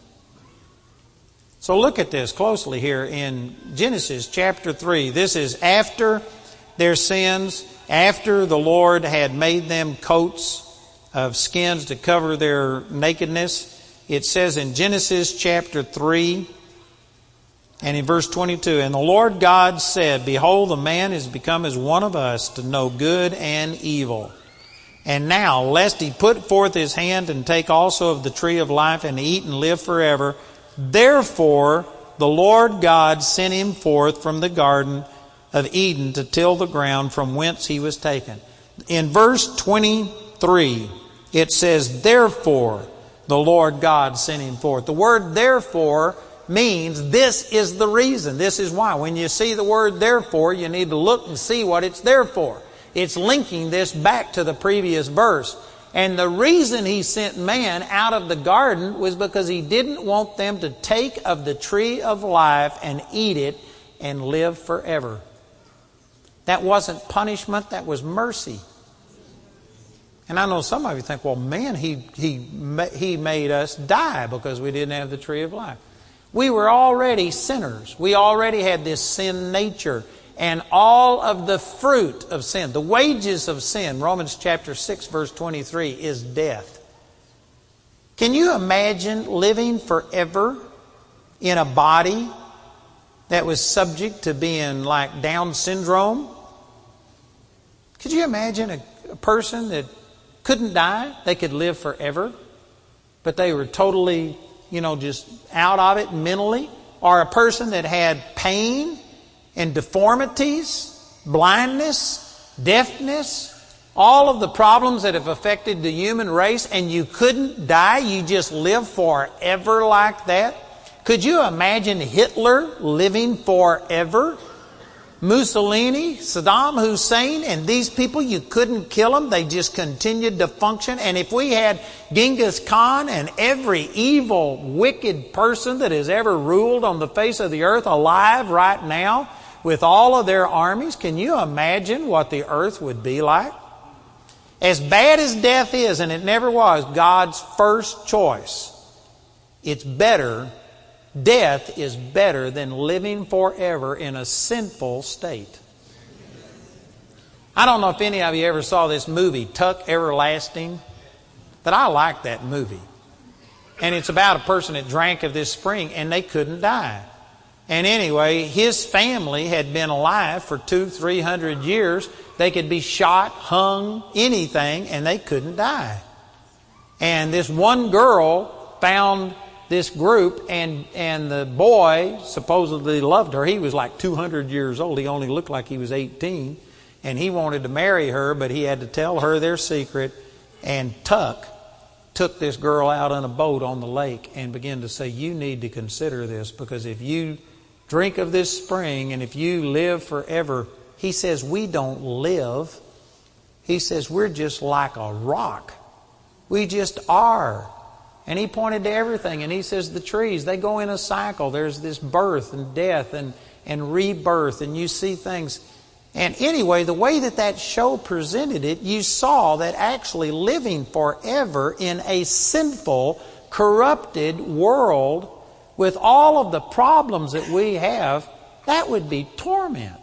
So look at this closely here in Genesis chapter 3. This is after their sins, after the Lord had made them coats of skins to cover their nakedness. It says in Genesis chapter 3 and in verse 22, "And the Lord God said, Behold, the man is become as one of us to know good and evil. And now, lest he put forth his hand and take also of the tree of life and eat and live forever, therefore the Lord God sent him forth from the garden of Eden to till the ground from whence he was taken." In verse 23, it says, "Therefore the Lord God sent him forth." The word therefore means this is the reason. This is why. When you see the word therefore, you need to look and see what it's there for. It's linking this back to the previous verse. And the reason He sent man out of the garden was because He didn't want them to take of the tree of life and eat it and live forever. That wasn't punishment, that was mercy. And I know some of you think, well, man, he made us die because we didn't have the tree of life. We were already sinners. We already had this sin nature. And all of the fruit of sin, the wages of sin, Romans chapter 6 verse 23, is death. Can you imagine living forever in a body that was subject to being like Down syndrome? Could you imagine a person that couldn't die? They could live forever, but they were totally, just out of it mentally. Or a person that had pain and deformities, blindness, deafness, all of the problems that have affected the human race, and you couldn't die, you just live forever like that? Could you imagine Hitler living forever? Mussolini, Saddam Hussein, and these people, you couldn't kill them. They just continued to function. And if we had Genghis Khan and every evil, wicked person that has ever ruled on the face of the earth alive right now with all of their armies, can you imagine what the earth would be like? As bad as death is, and it never was God's first choice, it's better, death is better than living forever in a sinful state. I don't know if any of you ever saw this movie, Tuck Everlasting, but I like that movie. And it's about a person that drank of this spring and they couldn't die. And anyway, his family had been alive for 200-300 years. They could be shot, hung, anything, and they couldn't die. And this one girl found this group, and the boy supposedly loved her. He was like 200 years old. He only looked like he was 18. And he wanted to marry her, but he had to tell her their secret. And Tuck took this girl out on a boat on the lake and began to say, you need to consider this, because if you drink of this spring and if you live forever, he says, we don't live. He says, we're just like a rock. We just are. And he pointed to everything, and he says the trees, they go in a cycle. There's this birth and death and rebirth, and you see things. And anyway, the way that show presented it, you saw that actually living forever in a sinful, corrupted world with all of the problems that we have, that would be torment.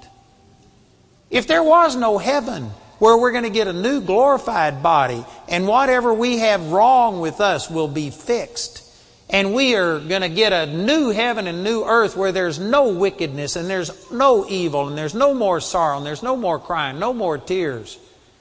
If there was no heaven where we're going to get a new glorified body and whatever we have wrong with us will be fixed, and we are going to get a new heaven and new earth where there's no wickedness and there's no evil and there's no more sorrow and there's no more crying, no more tears.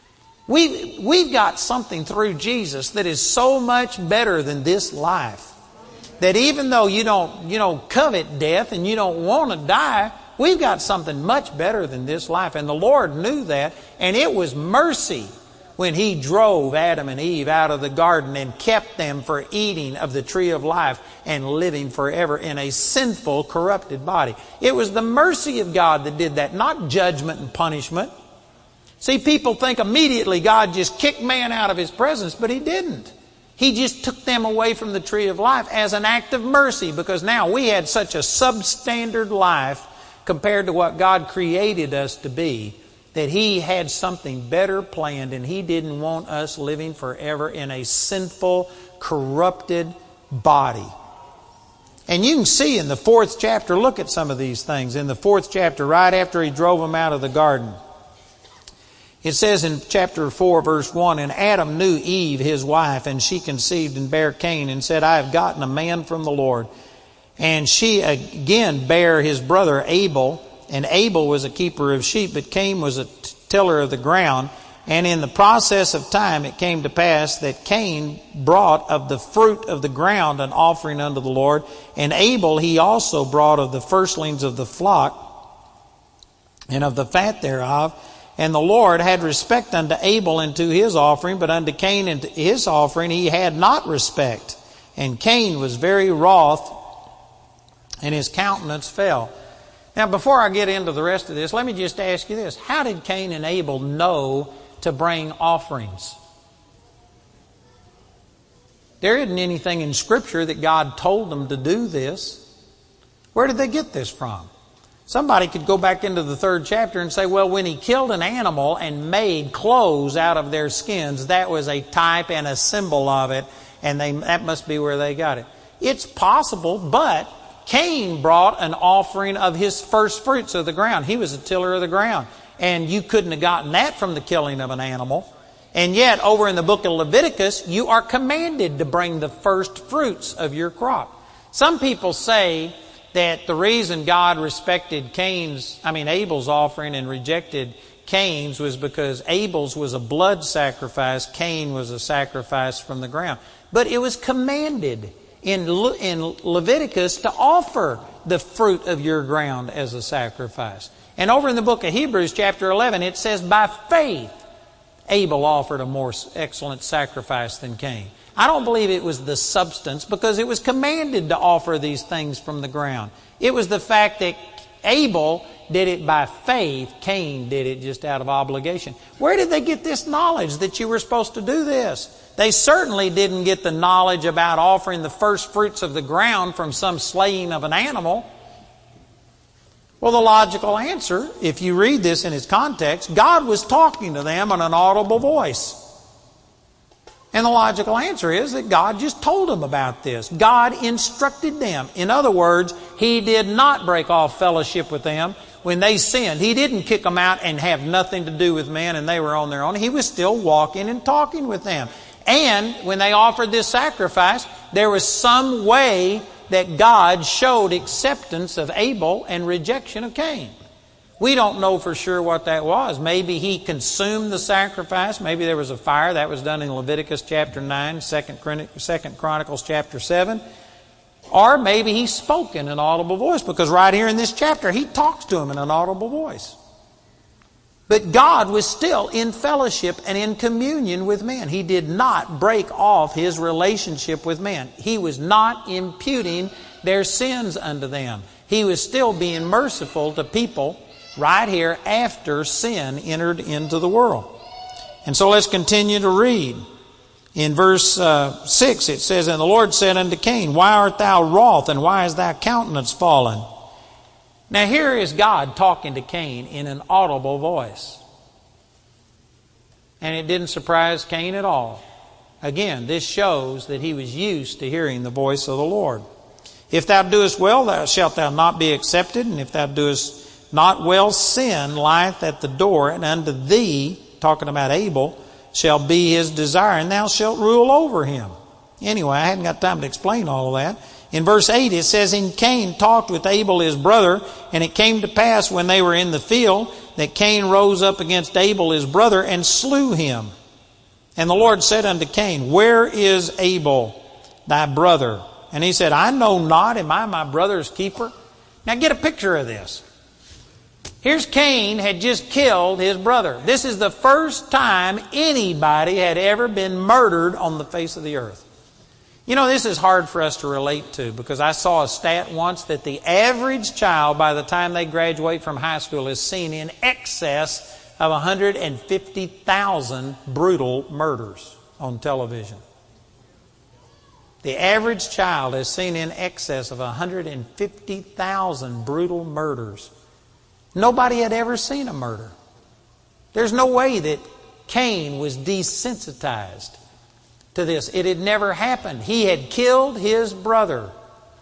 We've got something through Jesus that is so much better than this life, that even though you don't covet death and you don't want to die, we've got something much better than this life. And the Lord knew that, and it was mercy when He drove Adam and Eve out of the garden and kept them for eating of the tree of life and living forever in a sinful, corrupted body. It was the mercy of God that did that, not judgment and punishment. See, people think immediately God just kicked man out of His presence, but He didn't. He just took them away from the tree of life as an act of mercy, because now we had such a substandard life compared to what God created us to be, that He had something better planned, and He didn't want us living forever in a sinful, corrupted body. And you can see in the 4th chapter, look at some of these things. In the 4th chapter, right after He drove them out of the garden, it says in chapter 4, verse 1, and Adam knew Eve, his wife, and she conceived and bare Cain, and said, I have gotten a man from the Lord. And she again bare his brother Abel, and Abel was a keeper of sheep, but Cain was a tiller of the ground. And in the process of time it came to pass that Cain brought of the fruit of the ground an offering unto the Lord, and Abel he also brought of the firstlings of the flock and of the fat thereof. And the Lord had respect unto Abel and to his offering, but unto Cain and to his offering He had not respect. And Cain was very wroth, and his countenance fell. Now, before I get into the rest of this, let me just ask you this. How did Cain and Abel know to bring offerings? There isn't anything in Scripture that God told them to do this. Where did they get this from? Somebody could go back into the 3rd chapter and say, well, when he killed an animal and made clothes out of their skins, that was a type and a symbol of it, and that must be where they got it. It's possible, but Cain brought an offering of his first fruits of the ground. He was a tiller of the ground. And you couldn't have gotten that from the killing of an animal. And yet, over in the book of Leviticus, you are commanded to bring the first fruits of your crop. Some people say that the reason God respected Abel's offering and rejected Cain's was because Abel's was a blood sacrifice, Cain was a sacrifice from the ground. But it was commanded in Leviticus to offer the fruit of your ground as a sacrifice. And over in the book of Hebrews chapter 11, it says, by faith Abel offered a more excellent sacrifice than Cain. I don't believe it was the substance, because it was commanded to offer these things from the ground. It was the fact that Abel did it by faith. Cain did it just out of obligation. Where did they get this knowledge that you were supposed to do this? They certainly didn't get the knowledge about offering the first fruits of the ground from some slaying of an animal. Well, the logical answer, if you read this in its context, God was talking to them in an audible voice. And the logical answer is that God just told them about this. God instructed them. In other words, He did not break off fellowship with them when they sinned. He didn't kick them out and have nothing to do with men and they were on their own. He was still walking and talking with them. And when they offered this sacrifice, there was some way that God showed acceptance of Abel and rejection of Cain. We don't know for sure what that was. Maybe He consumed the sacrifice. Maybe there was a fire. That was done in Leviticus chapter 9, 2 Chronicles chapter 7. Or maybe He spoke in an audible voice, because right here in this chapter He talks to them in an audible voice. But God was still in fellowship and in communion with men. He did not break off His relationship with men. He was not imputing their sins unto them. He was still being merciful to people right here after sin entered into the world. And so let's continue to read. In verse 6 it says, And the Lord said unto Cain, Why art thou wroth, and why is thy countenance fallen? Now here is God talking to Cain in an audible voice. And it didn't surprise Cain at all. Again, this shows that he was used to hearing the voice of the Lord. If thou doest well, shalt thou not be accepted, and if thou doest not well, sin lieth at the door, and unto thee, talking about Abel, shall be his desire, and thou shalt rule over him. Anyway, I hadn't got time to explain all of that. In verse 8 it says, And Cain talked with Abel his brother, and it came to pass when they were in the field, that Cain rose up against Abel his brother, and slew him. And the Lord said unto Cain, Where is Abel thy brother? And he said, I know not, am I my brother's keeper? Now get a picture of this. Here's Cain had just killed his brother. This is the first time anybody had ever been murdered on the face of the earth. You know, this is hard for us to relate to, because I saw a stat once that the average child, by the time they graduate from high school, is seen in excess of 150,000 brutal murders on television. The average child is seen in excess of 150,000 brutal murders. Nobody had ever seen a murder. There's no way that Cain was desensitized to this. It had never happened. He had killed his brother.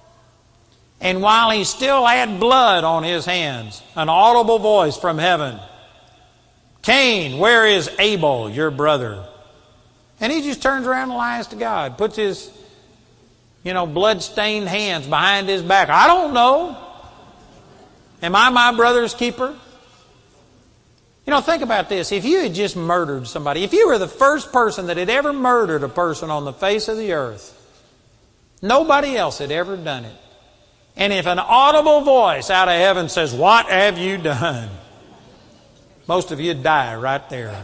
And while he still had blood on his hands, an audible voice from heaven, Cain, where is Abel, your brother? And he just turns around and lies to God, puts his, blood-stained hands behind his back. I don't know. Am I my brother's keeper? Think about this. If you had just murdered somebody, if you were the first person that had ever murdered a person on the face of the earth, nobody else had ever done it. And if an audible voice out of heaven says, What have you done? Most of you'd die right there.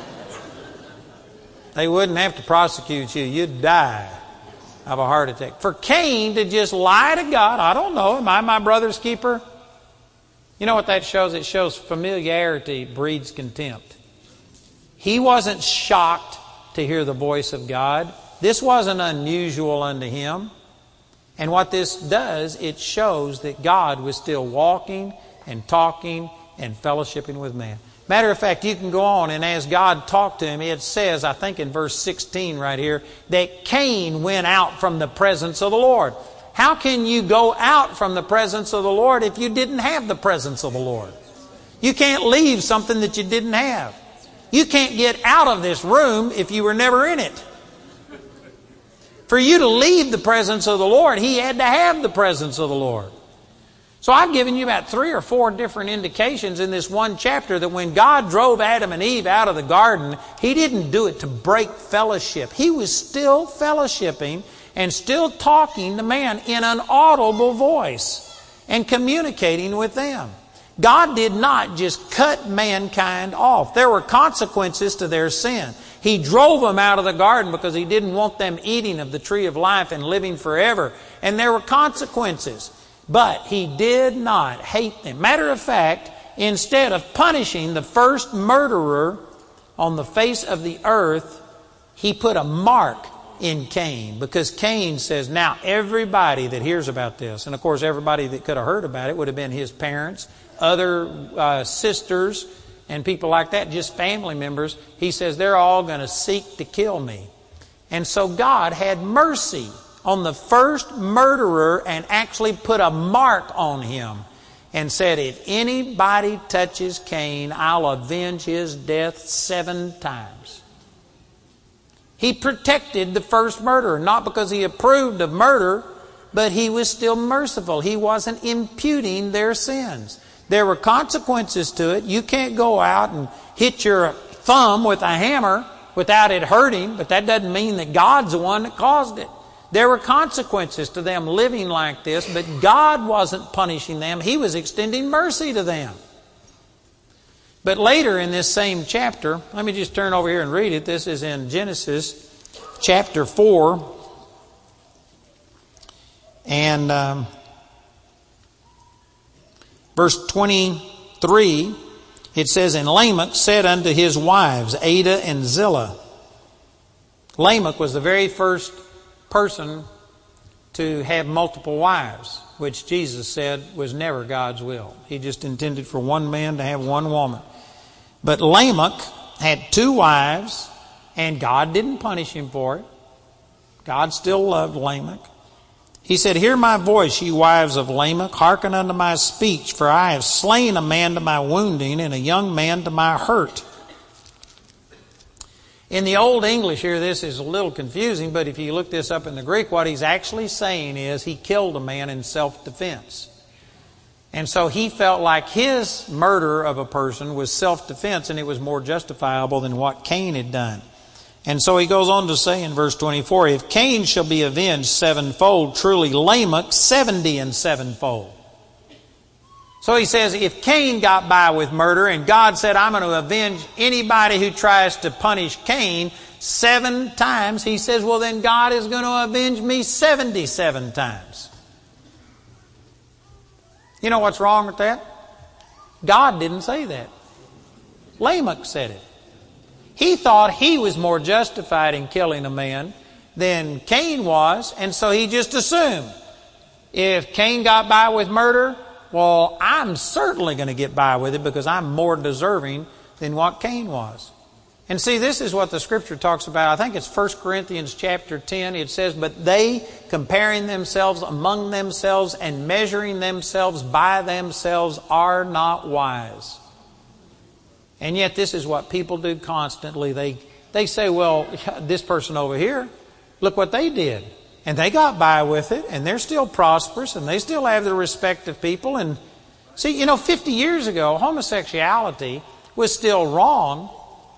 They wouldn't have to prosecute you. You'd die of a heart attack. For Cain to just lie to God, I don't know, am I my brother's keeper? You know what that shows? It shows familiarity breeds contempt. He wasn't shocked to hear the voice of God. This wasn't unusual unto him. And what this does, it shows that God was still walking and talking and fellowshipping with man. Matter of fact, you can go on, and as God talked to him, it says, I think in verse 16 right here, that Cain went out from the presence of the Lord. How can you go out from the presence of the Lord if you didn't have the presence of the Lord? You can't leave something that you didn't have. You can't get out of this room if you were never in it. For you to leave the presence of the Lord, He had to have the presence of the Lord. So I've given you about 3 or 4 different indications in this one chapter that when God drove Adam and Eve out of the garden, He didn't do it to break fellowship. He was still fellowshipping and still talking to man in an audible voice and communicating with them. God did not just cut mankind off. There were consequences to their sin. He drove them out of the garden because He didn't want them eating of the tree of life and living forever. And there were consequences. But He did not hate them. Matter of fact, instead of punishing the first murderer on the face of the earth, He put a mark in Cain, because Cain says, now everybody that hears about this, and of course everybody that could have heard about it would have been his parents, other sisters, and people like that, just family members. He says they're all going to seek to kill me. And so God had mercy on the first murderer and actually put a mark on him and said, if anybody touches Cain, I'll avenge his death 7 times. He protected the first murderer, not because he approved of murder, but he was still merciful. He wasn't imputing their sins. There were consequences to it. You can't go out and hit your thumb with a hammer without it hurting, but that doesn't mean that God's the one that caused it. There were consequences to them living like this, but God wasn't punishing them. He was extending mercy to them. But later in this same chapter, let me just turn over here and read it. This is in Genesis chapter 4. And verse 23, it says, and Lamech said unto his wives, Adah and Zillah. Lamech was the very first person to have multiple wives, which Jesus said was never God's will. He just intended for one man to have one woman. But Lamech had 2 wives, and God didn't punish him for it. God still loved Lamech. He said, hear my voice, ye wives of Lamech, hearken unto my speech, for I have slain a man to my wounding, and a young man to my hurt. In the Old English here, this is a little confusing, but if you look this up in the Greek, what he's actually saying is he killed a man in self-defense. And so he felt like his murder of a person was self-defense, and it was more justifiable than what Cain had done. And so he goes on to say in verse 24, if Cain shall be avenged 7-fold, truly Lamech 70 and 7-fold. So he says, if Cain got by with murder and God said, I'm going to avenge anybody who tries to punish Cain 7 times, he says, well, then God is going to avenge me 77 times. You know what's wrong with that? God didn't say that. Lamech said it. He thought he was more justified in killing a man than Cain was, and so he just assumed, if Cain got by with murder, well, I'm certainly going to get by with it because I'm more deserving than what Cain was. And see, this is what the Scripture talks about. I think it's 1 Corinthians chapter 10. It says, but they, comparing themselves among themselves and measuring themselves by themselves, are not wise. And yet this is what people do constantly. They say, well, this person over here, look what they did. And they got by with it, and they're still prosperous, and they still have the respect of people. And see, 50 years ago, homosexuality was still wrong,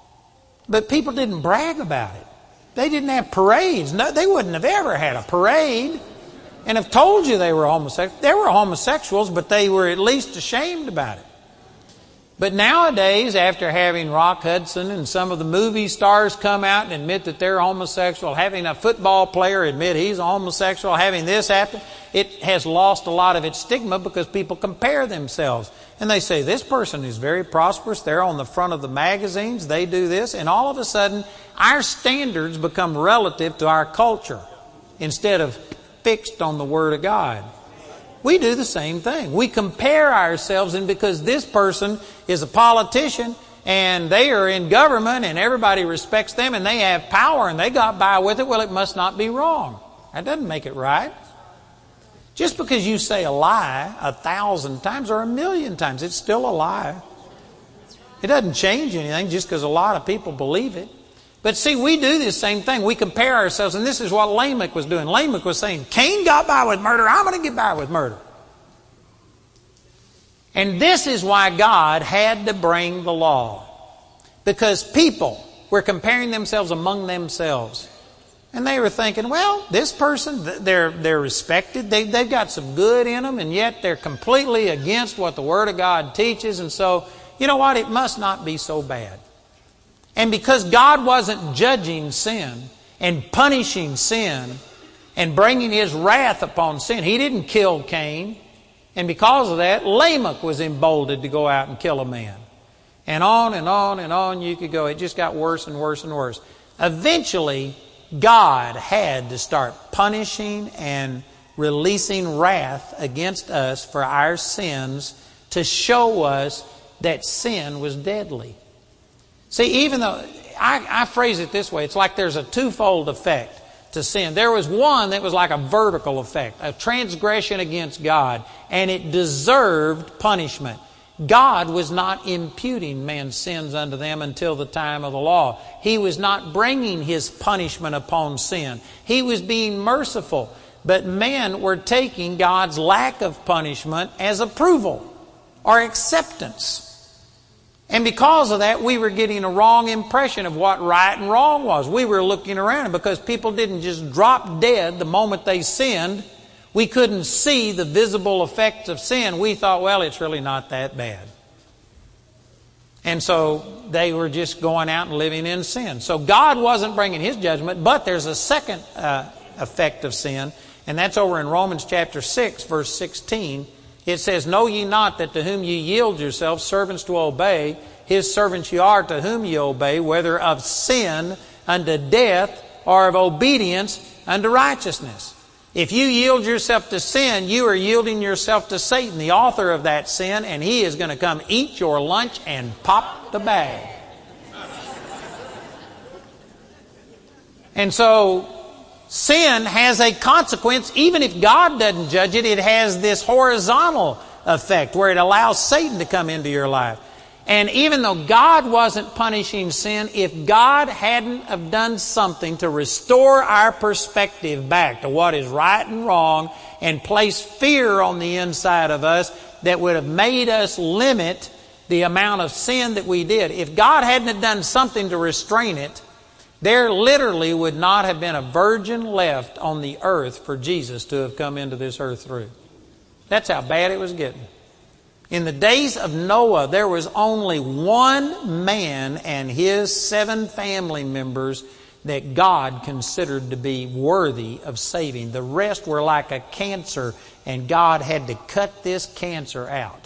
but people didn't brag about it. They didn't have parades. No, they wouldn't have ever had a parade and have told you they were homosexuals. They were homosexuals, but they were at least ashamed about it. But nowadays, after having Rock Hudson and some of the movie stars come out and admit that they're homosexual, having a football player admit he's a homosexual, having this happen, it has lost a lot of its stigma because people compare themselves. And they say, this person is very prosperous, they're on the front of the magazines, they do this, and all of a sudden, our standards become relative to our culture instead of fixed on the Word of God. We do the same thing. We compare ourselves, and because this person is a politician and they are in government and everybody respects them and they have power and they got by with it, well, it must not be wrong. That doesn't make it right. Just because you say a lie 1,000 times or 1,000,000 times, it's still a lie. It doesn't change anything just because a lot of people believe it. But see, we do this same thing. We compare ourselves, and this is what Lamech was doing. Lamech was saying, Cain got by with murder, I'm going to get by with murder. And this is why God had to bring the law. Because people were comparing themselves among themselves. And they were thinking, well, this person, they're respected, they've got some good in them, and yet they're completely against what the Word of God teaches. And so, you know what, it must not be so bad. And because God wasn't judging sin and punishing sin and bringing His wrath upon sin, He didn't kill Cain. And because of that, Lamech was emboldened to go out and kill a man. And on and on and on you could go. It just got worse and worse and worse. Eventually, God had to start punishing and releasing wrath against us for our sins to show us that sin was deadly. See, even though I phrase it this way. It's like there's a twofold effect to sin. There was one that was like a vertical effect, a transgression against God, and it deserved punishment. God was not imputing men's sins unto them until the time of the law. He was not bringing His punishment upon sin. He was being merciful. But men were taking God's lack of punishment as approval or acceptance. And because of that, we were getting a wrong impression of what right and wrong was. We were looking around, and because people didn't just drop dead the moment they sinned, we couldn't see the visible effects of sin. We thought, well, it's really not that bad. And so they were just going out and living in sin. So God wasn't bringing His judgment, but there's a second effect of sin, and that's over in Romans chapter 6, verse 16. It says, "Know ye not that to whom ye yield yourselves servants to obey, His servants ye are to whom ye obey, whether of sin unto death or of obedience unto righteousness." If you yield yourself to sin, you are yielding yourself to Satan, the author of that sin, and he is going to come eat your lunch and pop the bag. And so sin has a consequence. Even if God doesn't judge it, it has this horizontal effect where it allows Satan to come into your life. And even though God wasn't punishing sin, if God hadn't have done something to restore our perspective back to what is right and wrong and place fear on the inside of us that would have made us limit the amount of sin that we did, if God hadn't have done something to restrain it, there literally would not have been a virgin left on the earth for Jesus to have come into this earth through. That's how bad it was getting. In the days of Noah, there was only one man and his 7 family members that God considered to be worthy of saving. The rest were like a cancer, and God had to cut this cancer out.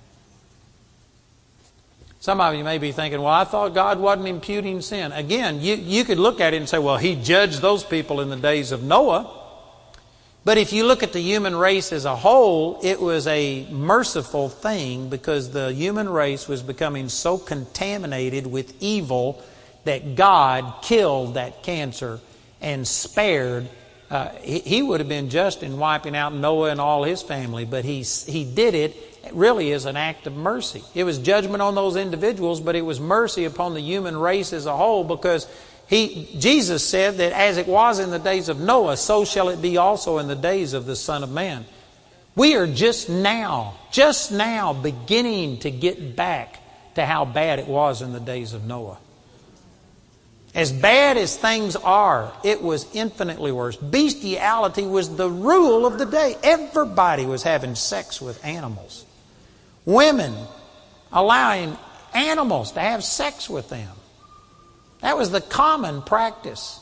Some of you may be thinking, well, I thought God wasn't imputing sin. Again, you could look at it and say, well, He judged those people in the days of Noah. But if you look at the human race as a whole, it was a merciful thing because the human race was becoming so contaminated with evil that God killed that cancer and spared. He would have been just in wiping out Noah and all his family, but he did it really as an act of mercy. It was judgment on those individuals, but it was mercy upon the human race as a whole, because Jesus said that as it was in the days of Noah, so shall it be also in the days of the Son of Man. We are just now beginning to get back to how bad it was in the days of Noah. As bad as things are, it was infinitely worse. Bestiality was the rule of the day. Everybody was having sex with animals. Women allowing animals to have sex with them. That was the common practice.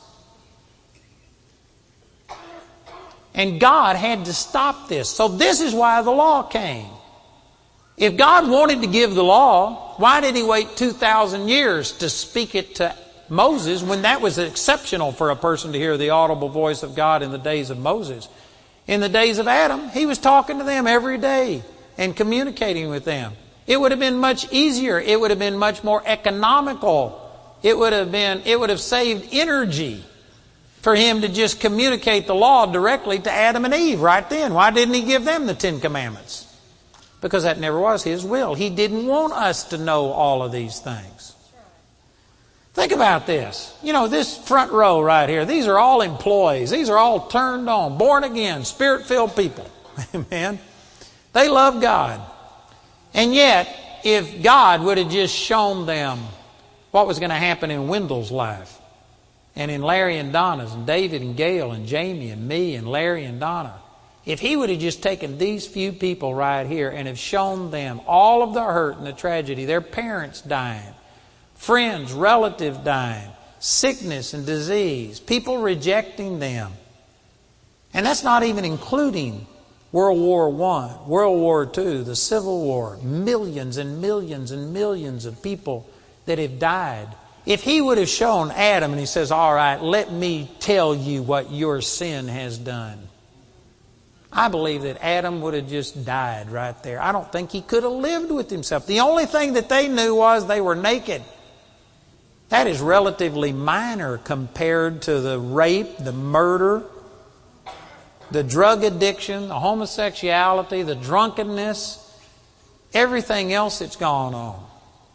And God had to stop this. So this is why the law came. If God wanted to give the law, why did He wait 2,000 years to speak it to Moses when that was exceptional for a person to hear the audible voice of God in the days of Moses? In the days of Adam, He was talking to them every day and communicating with them. It would have been much easier. It would have been much more economical. It would have saved energy for Him to just communicate the law directly to Adam and Eve right then. Why didn't He give them the 10 Commandments? Because that never was His will. He didn't want us to know all of these things. Think about this. You know, this front row right here, these are all employees. These are all turned on, born again, Spirit-filled people. Amen. They love God. And yet, if God would have just shown them what was going to happen in Wendell's life, and in Larry and Donna's, and David and Gail and Jamie and me and Larry and Donna, if He would have just taken these few people right here and have shown them all of the hurt and the tragedy, their parents dying, friends, relatives dying, sickness and disease, people rejecting them. And that's not even including World War I, World War II, the Civil War, millions and millions and millions of people that have died. If He would have shown Adam and He says, all right, let me tell you what your sin has done, I believe that Adam would have just died right there. I don't think he could have lived with himself. The only thing that they knew was they were naked. That is relatively minor compared to the rape, the murder, the drug addiction, the homosexuality, the drunkenness, everything else that's gone on.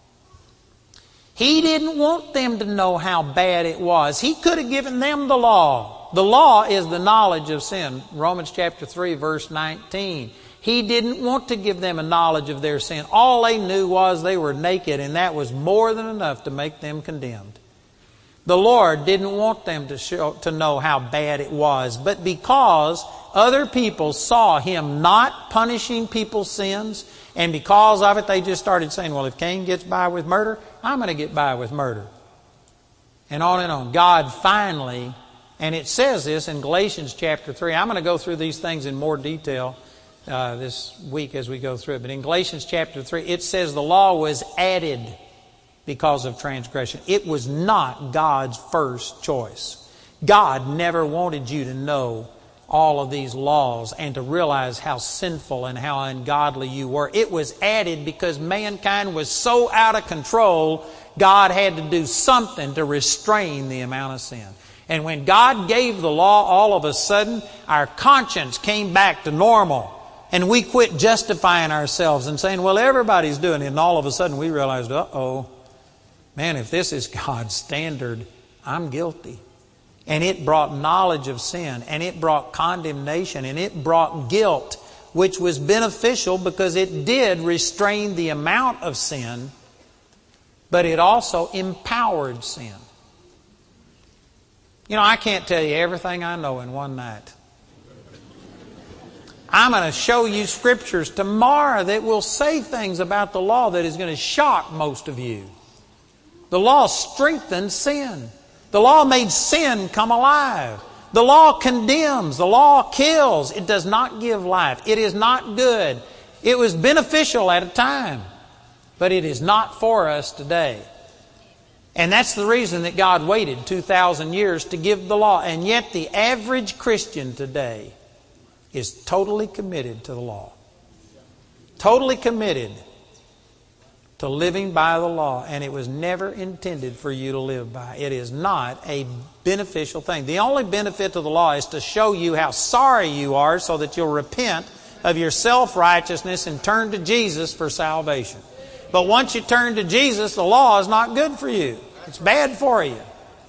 He didn't want them to know how bad it was. He could have given them the law. The law is the knowledge of sin. Romans chapter 3, verse 19. He didn't want to give them a knowledge of their sin. All they knew was they were naked, and that was more than enough to make them condemned. The Lord didn't want them to know how bad it was, but because other people saw Him not punishing people's sins, and because of it, they just started saying, well, if Cain gets by with murder, I'm going to get by with murder. And on and on. God finally, and it says this in Galatians chapter 3. I'm going to go through these things in more detail this week as we go through it. But in Galatians chapter 3, it says the law was added because of transgression. It was not God's first choice. God never wanted you to know all of these laws and to realize how sinful and how ungodly you were. It was added because mankind was so out of control, God had to do something to restrain the amount of sin. And when God gave the law, all of a sudden, our conscience came back to normal. And we quit justifying ourselves and saying, well, everybody's doing it. And all of a sudden we realized, man, if this is God's standard, I'm guilty. And it brought knowledge of sin, and it brought condemnation, and it brought guilt, which was beneficial because it did restrain the amount of sin, but it also empowered sin. You know, I can't tell you everything I know in one night. I'm going to show you scriptures tomorrow that will say things about the law that is going to shock most of you. The law strengthened sin. The law made sin come alive. The law condemns. The law kills. It does not give life. It is not good. It was beneficial at a time, but it is not for us today. And that's the reason that God waited 2,000 years to give the law. And yet the average Christian today is totally committed to the law. Totally committed to living by the law, and it was never intended for you to live by. It is not a beneficial thing. The only benefit to the law is to show you how sorry you are so that you'll repent of your self-righteousness and turn to Jesus for salvation. But once you turn to Jesus, the law is not good for you. It's bad for you.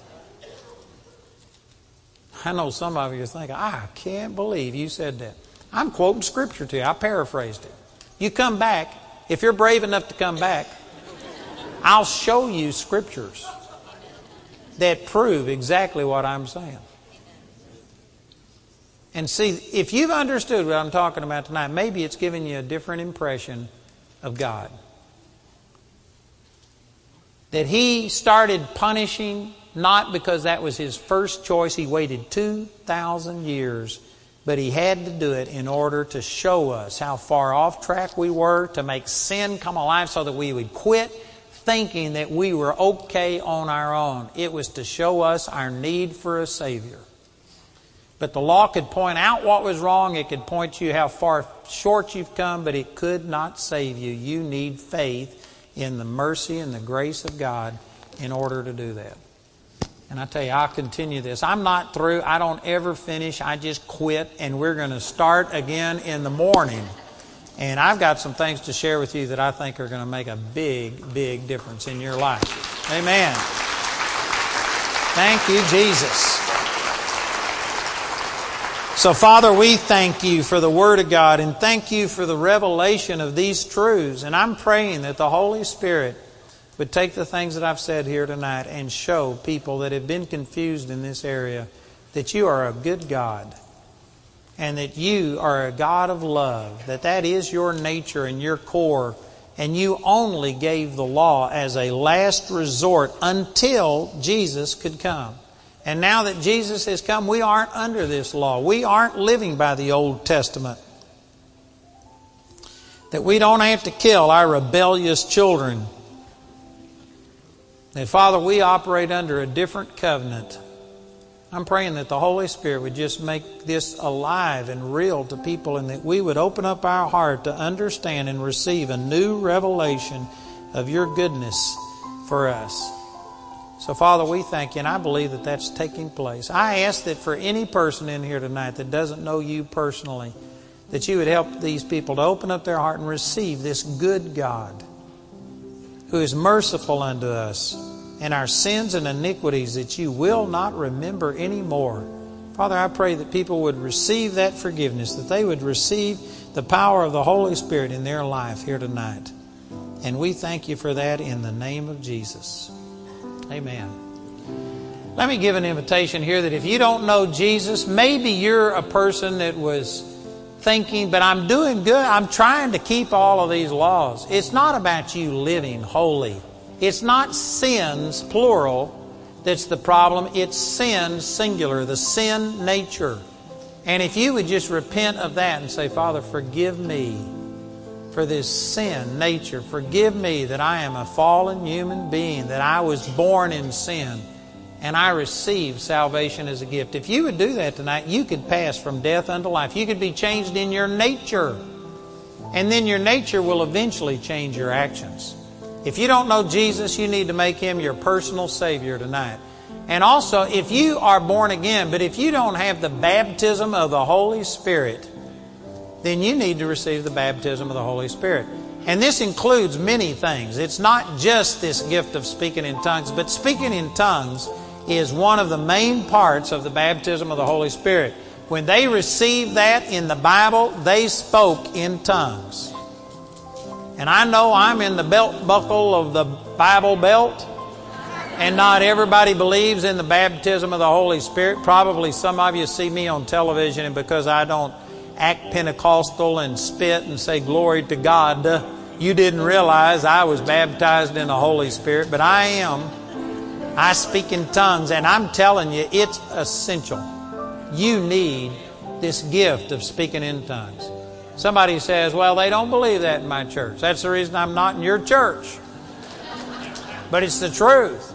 I know some of you are thinking, I can't believe you said that. I'm quoting Scripture to you. I paraphrased it. You come back. If you're brave enough to come back, I'll show you scriptures that prove exactly what I'm saying. And see, if you've understood what I'm talking about tonight, maybe it's giving you a different impression of God. That He started punishing not because that was His first choice. He waited 2,000 years. But He had to do it in order to show us how far off track we were, to make sin come alive so that we would quit thinking that we were okay on our own. It was to show us our need for a Savior. But the law could point out what was wrong. It could point you how far short you've come, but it could not save you. You need faith in the mercy and the grace of God in order to do that. And I tell you, I'll continue this. I'm not through. I don't ever finish. I just quit. And we're going to start again in the morning. And I've got some things to share with you that I think are going to make a big, big difference in your life. Amen. Thank you, Jesus. So, Father, we thank You for the Word of God, and thank You for the revelation of these truths. And I'm praying that the Holy Spirit would take the things that I've said here tonight and show people that have been confused in this area that You are a good God, and that You are a God of love, that is Your nature and Your core, and You only gave the law as a last resort until Jesus could come. And now that Jesus has come, we aren't under this law. We aren't living by the Old Testament. That we don't have to kill our rebellious children. That, Father, we operate under a different covenant. I'm praying that the Holy Spirit would just make this alive and real to people, and that we would open up our heart to understand and receive a new revelation of Your goodness for us. So, Father, we thank you, and I believe that that's taking place. I ask that for any person in here tonight that doesn't know you personally, that you would help these people to open up their heart and receive this good God who is merciful unto us and our sins and iniquities that you will not remember anymore. Father, I pray that people would receive that forgiveness, that they would receive the power of the Holy Spirit in their life here tonight. And we thank you for that in the name of Jesus. Amen. Let me give an invitation here that if you don't know Jesus, maybe you're a person that was thinking, but I'm doing good. I'm trying to keep all of these laws. It's not about you living holy. It's not sins, plural, that's the problem. It's sin, singular, the sin nature. And if you would just repent of that and say, Father, forgive me for this sin nature. Forgive me that I am a fallen human being, that I was born in sin, and I receive salvation as a gift. If you would do that tonight, you could pass from death unto life. You could be changed in your nature. And then your nature will eventually change your actions. If you don't know Jesus, you need to make Him your personal Savior tonight. And also, if you are born again, but if you don't have the baptism of the Holy Spirit, then you need to receive the baptism of the Holy Spirit. And this includes many things. It's not just this gift of speaking in tongues, but speaking in tongues is one of the main parts of the baptism of the Holy Spirit. When they received that in the Bible, they spoke in tongues. And I know I'm in the belt buckle of the Bible belt, and not everybody believes in the baptism of the Holy Spirit. Probably some of you see me on television, and because I don't act Pentecostal and spit and say glory to God, you didn't realize I was baptized in the Holy Spirit, but I am. I speak in tongues, and I'm telling you, it's essential. You need this gift of speaking in tongues. Somebody says, well, they don't believe that in my church. That's the reason I'm not in your church. But it's the truth.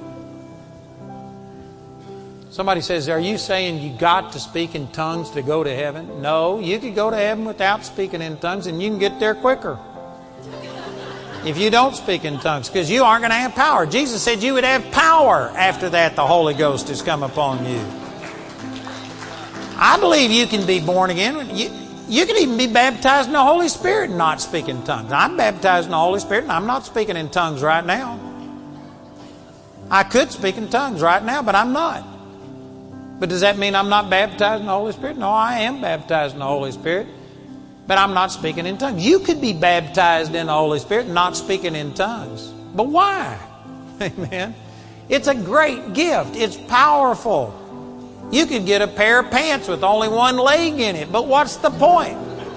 Somebody says, are you saying you got to speak in tongues to go to heaven? No, you could go to heaven without speaking in tongues, and you can get there quicker if you don't speak in tongues, because you aren't going to have power. Jesus said you would have power after that the Holy Ghost has come upon you. I believe you can be born again. You can even be baptized in the Holy Spirit and not speak in tongues. I'm baptized in the Holy Spirit and I'm not speaking in tongues right now. I could speak in tongues right now, but I'm not. But does that mean I'm not baptized in the Holy Spirit? No, I am baptized in the Holy Spirit, but I'm not speaking in tongues. You could be baptized in the Holy Spirit and not speaking in tongues. But why? Amen. It's a great gift. It's powerful. You could get a pair of pants with only one leg in it, but what's the point?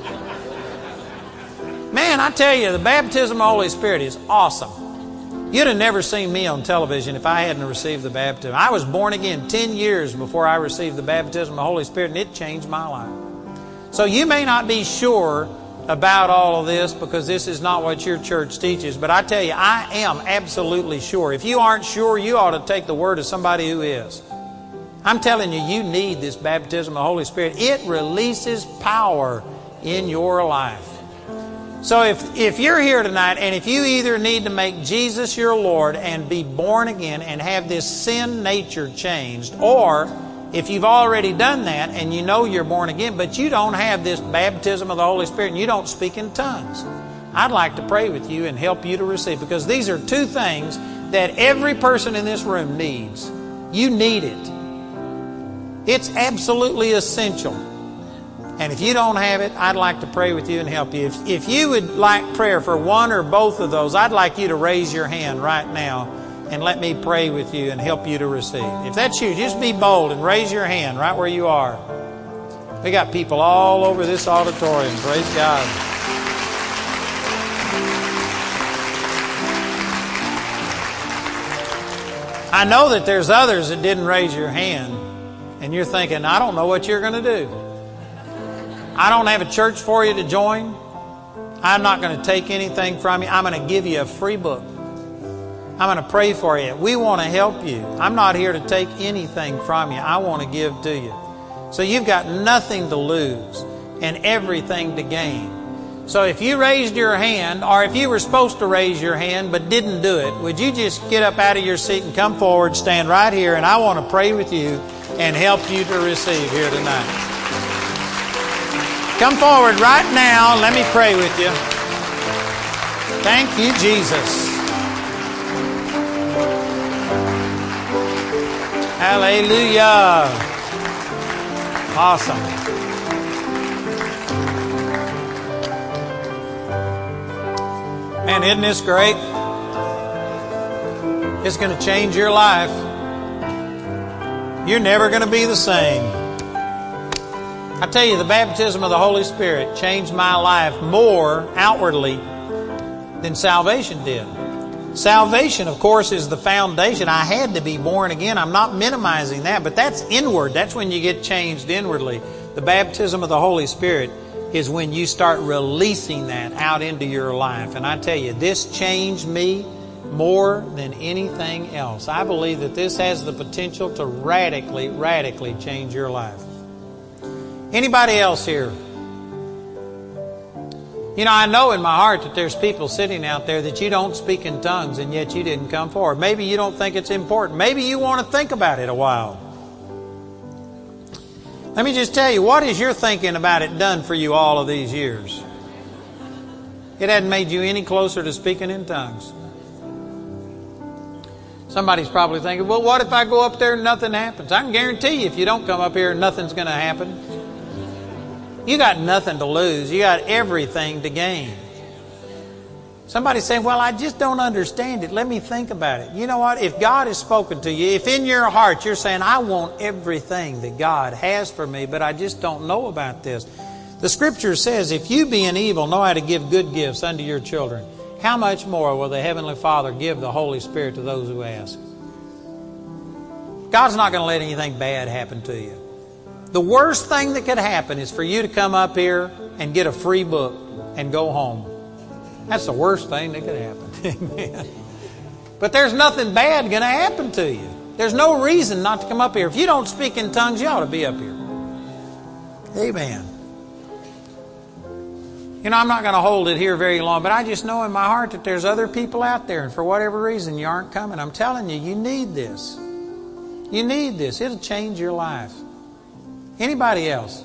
Man, I tell you, the baptism of the Holy Spirit is awesome. You'd have never seen me on television if I hadn't received the baptism. I was born again 10 years before I received the baptism of the Holy Spirit, and it changed my life. So you may not be sure about all of this because this is not what your church teaches, but I tell you, I am absolutely sure. If you aren't sure, you ought to take the word of somebody who is. I'm telling you, you need this baptism of the Holy Spirit. It releases power in your life. So if you're here tonight and if you either need to make Jesus your Lord and be born again and have this sin nature changed, or if you've already done that and you know you're born again, but you don't have this baptism of the Holy Spirit and you don't speak in tongues, I'd like to pray with you and help you to receive, because these are two things that every person in this room needs. You need it. It's absolutely essential. And if you don't have it, I'd like to pray with you and help you. If you would like prayer for one or both of those, I'd like you to raise your hand right now and let me pray with you and help you to receive. If that's you, just be bold and raise your hand right where you are. We got people all over this auditorium. Praise God. I know that there's others that didn't raise your hand. And you're thinking, I don't know what you're going to do. I don't have a church for you to join. I'm not going to take anything from you. I'm going to give you a free book. I'm going to pray for you. We want to help you. I'm not here to take anything from you. I want to give to you. So you've got nothing to lose and everything to gain. So if you raised your hand, or if you were supposed to raise your hand but didn't do it, would you just get up out of your seat and come forward, stand right here, and I want to pray with you and help you to receive here tonight. Come forward right now. Let me pray with you. Thank you, Jesus. Hallelujah. Awesome. Man, isn't this great? It's going to change your life. You're never going to be the same. I tell you, the baptism of the Holy Spirit changed my life more outwardly than salvation did. Salvation, of course, is the foundation. I had to be born again. I'm not minimizing that, but that's inward. That's when you get changed inwardly. The baptism of the Holy Spirit is when you start releasing that out into your life. And I tell you, this changed me more than anything else. I believe that this has the potential to radically, radically change your life. Anybody else here? You know, I know in my heart that there's people sitting out there that you don't speak in tongues and yet you didn't come forward. Maybe you don't think it's important. Maybe you want to think about it a while. Let me just tell you, what is your thinking about it done for you all of these years? It hadn't made you any closer to speaking in tongues. Somebody's probably thinking, well, what if I go up there and nothing happens? I can guarantee you, if you don't come up here, nothing's going to happen. You got nothing to lose. You got everything to gain. Somebody's saying, well, I just don't understand it. Let me think about it. You know what? If God has spoken to you, if in your heart you're saying, I want everything that God has for me, but I just don't know about this. The Scripture says, if you being evil know how to give good gifts unto your children, how much more will the Heavenly Father give the Holy Spirit to those who ask? God's not going to let anything bad happen to you. The worst thing that could happen is for you to come up here and get a free book and go home. That's the worst thing that could happen. Amen. But there's nothing bad going to happen to you. There's no reason not to come up here. If you don't speak in tongues, you ought to be up here. Amen. You know, I'm not going to hold it here very long, but I just know in my heart that there's other people out there, and for whatever reason you aren't coming. I'm telling you, you need this. You need this. It'll change your life. Anybody else?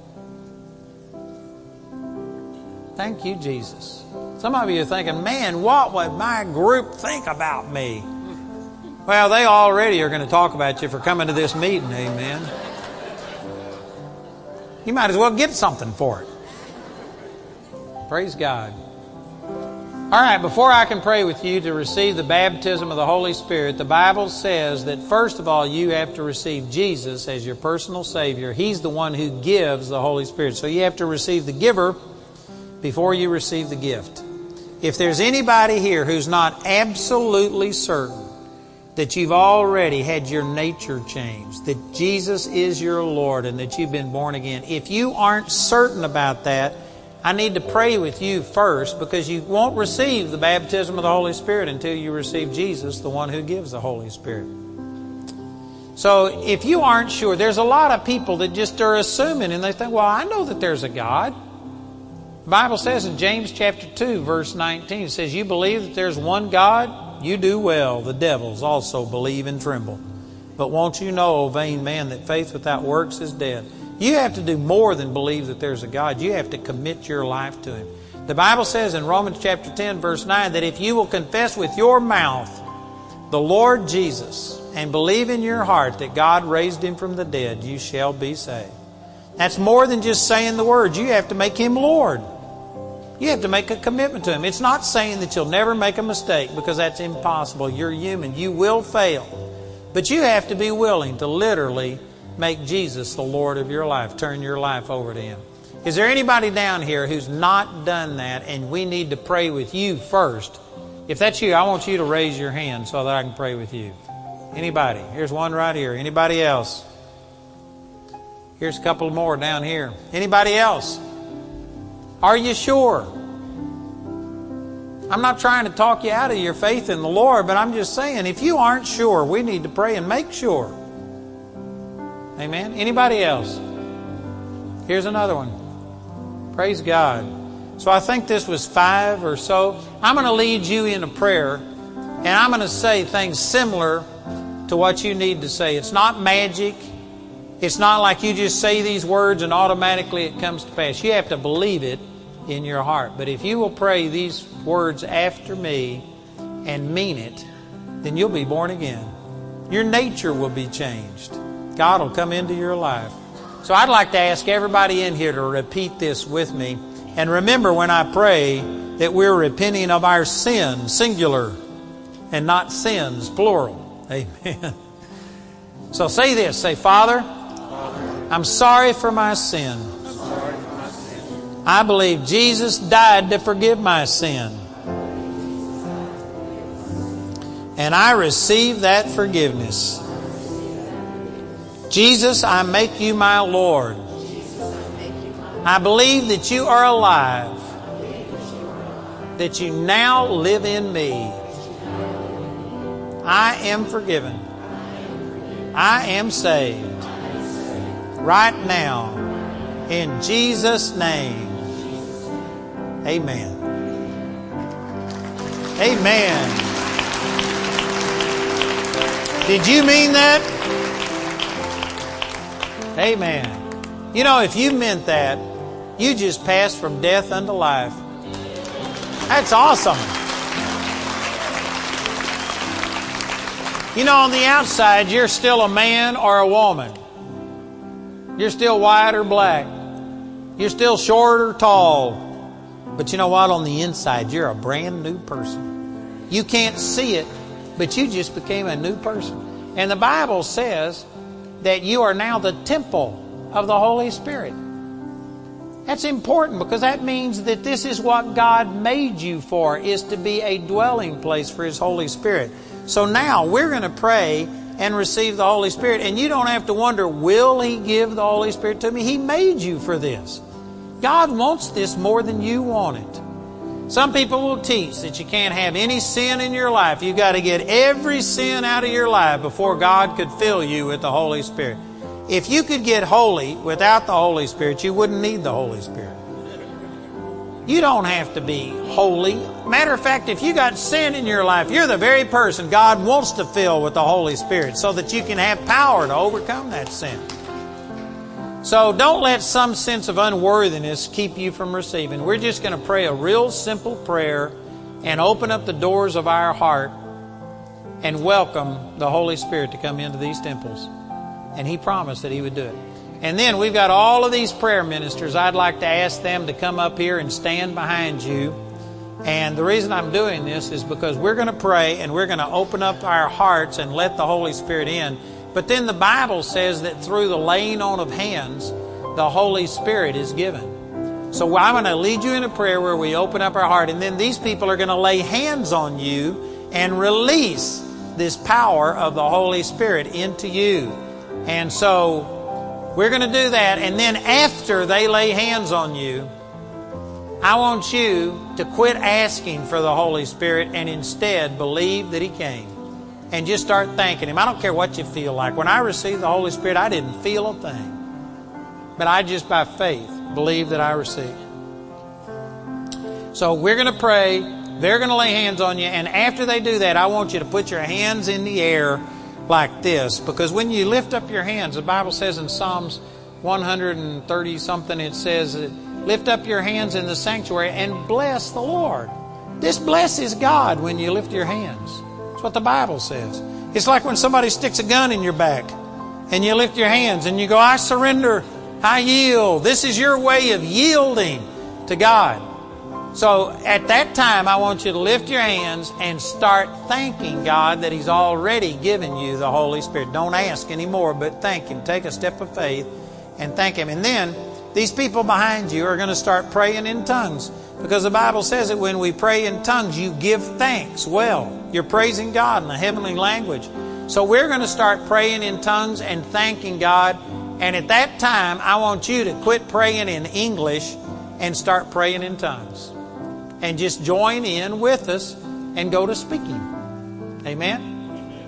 Thank you, Jesus. Some of you are thinking, man, what would my group think about me? Well, they already are going to talk about you for coming to this meeting, amen. You might as well get something for it. Praise God. All right, before I can pray with you to receive the baptism of the Holy Spirit, the Bible says that first of all, you have to receive Jesus as your personal Savior. He's the one who gives the Holy Spirit. So you have to receive the giver before you receive the gift. If there's anybody here who's not absolutely certain that you've already had your nature changed, that Jesus is your Lord and that you've been born again, if you aren't certain about that, I need to pray with you first, because you won't receive the baptism of the Holy Spirit until you receive Jesus, the one who gives the Holy Spirit. So if you aren't sure, there's a lot of people that just are assuming and they think, well, I know that there's a God. The Bible says in James chapter 2, verse 19, it says, you believe that there's one God? You do well. The devils also believe and tremble. But won't you know, O vain man, that faith without works is dead? You have to do more than believe that there's a God. You have to commit your life to Him. The Bible says in Romans chapter 10, verse 9, that if you will confess with your mouth the Lord Jesus and believe in your heart that God raised Him from the dead, you shall be saved. That's more than just saying the words. You have to make Him Lord. You have to make a commitment to Him. It's not saying that you'll never make a mistake, because that's impossible. You're human. You will fail. But you have to be willing to literally make Jesus the Lord of your life. Turn your life over to Him. Is there anybody down here who's not done that, and we need to pray with you first? If that's you, I want you to raise your hand so that I can pray with you. Anybody? Here's one right here. Anybody else? Here's a couple more down here. Anybody else? Are you sure? I'm not trying to talk you out of your faith in the Lord, but I'm just saying, if you aren't sure, we need to pray and make sure. Amen? Anybody else? Here's another one. Praise God. So I think this was 5 or so. I'm going to lead you in a prayer, and I'm going to say things similar to what you need to say. It's not magic. It's not like you just say these words and automatically it comes to pass. You have to believe it in your heart. But if you will pray these words after me and mean it, then you'll be born again. Your nature will be changed. God will come into your life. So I'd like to ask everybody in here to repeat this with me. And remember when I pray that we're repenting of our sin, singular, and not sins, plural. Amen. So say this. Say, Father, I'm sorry for my sin. I believe Jesus died to forgive my sin. And I receive that forgiveness. Jesus, I make you my Lord. I believe that you are alive, that you now live in me. I am forgiven. I am saved. Right now, in Jesus' name. Amen. Amen. Did you mean that? Amen. You know, if you meant that, you just passed from death unto life. That's awesome. You know, on the outside, you're still a man or a woman. You're still white or black. You're still short or tall. But you know what? On the inside, you're a brand new person. You can't see it, but you just became a new person. And the Bible says that you are now the temple of the Holy Spirit. That's important because that means that this is what God made you for, is to be a dwelling place for His Holy Spirit. So now we're going to pray and receive the Holy Spirit. And you don't have to wonder, will He give the Holy Spirit to me? He made you for this. God wants this more than you want it. Some people will teach that you can't have any sin in your life. You've got to get every sin out of your life before God could fill you with the Holy Spirit. If you could get holy without the Holy Spirit, you wouldn't need the Holy Spirit. You don't have to be holy. Matter of fact, if you got sin in your life, you're the very person God wants to fill with the Holy Spirit so that you can have power to overcome that sin. So don't let some sense of unworthiness keep you from receiving. We're just going to pray a real simple prayer and open up the doors of our heart and welcome the Holy Spirit to come into these temples. And He promised that He would do it. And then we've got all of these prayer ministers. I'd like to ask them to come up here and stand behind you. And the reason I'm doing this is because we're going to pray and we're going to open up our hearts and let the Holy Spirit in. But then the Bible says that through the laying on of hands, the Holy Spirit is given. So I'm going to lead you in a prayer where we open up our heart. And then these people are going to lay hands on you and release this power of the Holy Spirit into you. And so we're going to do that. And then after they lay hands on you, I want you to quit asking for the Holy Spirit and instead believe that He came. And just start thanking Him. I don't care what you feel like. When I received the Holy Spirit, I didn't feel a thing. But I just by faith believe that I received. So we're going to pray. They're going to lay hands on you. And after they do that, I want you to put your hands in the air like this. Because when you lift up your hands, the Bible says in Psalms 130 something, it says, lift up your hands in the sanctuary and bless the Lord. This blesses God when you lift your hands. That's what the Bible says. It's like when somebody sticks a gun in your back and you lift your hands and you go, I surrender, I yield. This is your way of yielding to God. So at that time, I want you to lift your hands and start thanking God that He's already given you the Holy Spirit. Don't ask anymore, but thank Him. Take a step of faith and thank Him. And then these people behind you are going to start praying in tongues. Because the Bible says that when we pray in tongues, you give thanks. Well, you're praising God in a heavenly language. So we're going to start praying in tongues and thanking God. And at that time, I want you to quit praying in English and start praying in tongues. And just join in with us and go to speaking. Amen?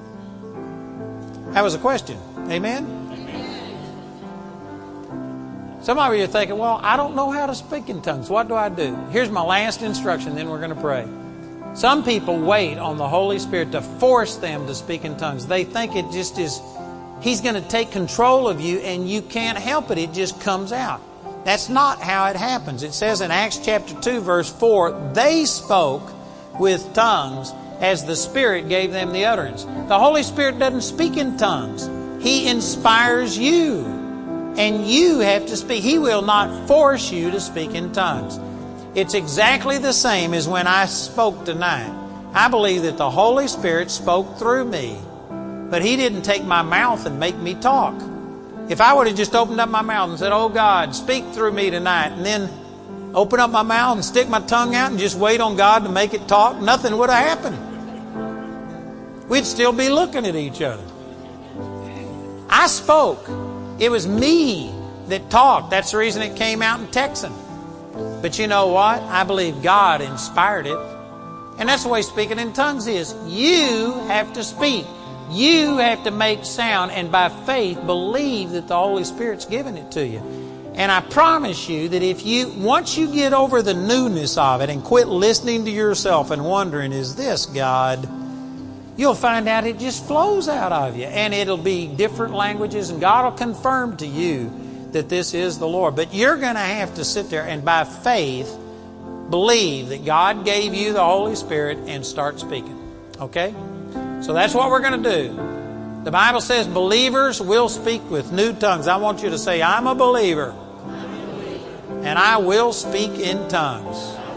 That was a question. Amen? Some of you are thinking, well, I don't know how to speak in tongues. What do I do? Here's my last instruction, then we're going to pray. Some people wait on the Holy Spirit to force them to speak in tongues. They think it just is, He's going to take control of you and you can't help it. It just comes out. That's not how it happens. It says in Acts chapter 2, verse 4, they spoke with tongues as the Spirit gave them the utterance. The Holy Spirit doesn't speak in tongues. He inspires you. And you have to speak. He will not force you to speak in tongues. It's exactly the same as when I spoke tonight. I believe that the Holy Spirit spoke through me. But He didn't take my mouth and make me talk. If I would have just opened up my mouth and said, oh God, speak through me tonight, and then open up my mouth and stick my tongue out and just wait on God to make it talk, nothing would have happened. We'd still be looking at each other. I spoke. It was me that talked. That's the reason it came out in Texan. But you know what? I believe God inspired it. And that's the way speaking in tongues is. You have to speak. You have to make sound, and by faith believe that the Holy Spirit's given it to you. And I promise you that once you get over the newness of it and quit listening to yourself and wondering, is this God? You'll find out it just flows out of you. And it'll be different languages, and God will confirm to you that this is the Lord. But you're going to have to sit there and by faith believe that God gave you the Holy Spirit and start speaking. Okay? So that's what we're going to do. The Bible says believers will speak with new tongues. I want you to say, I'm a believer. And I will speak in tongues.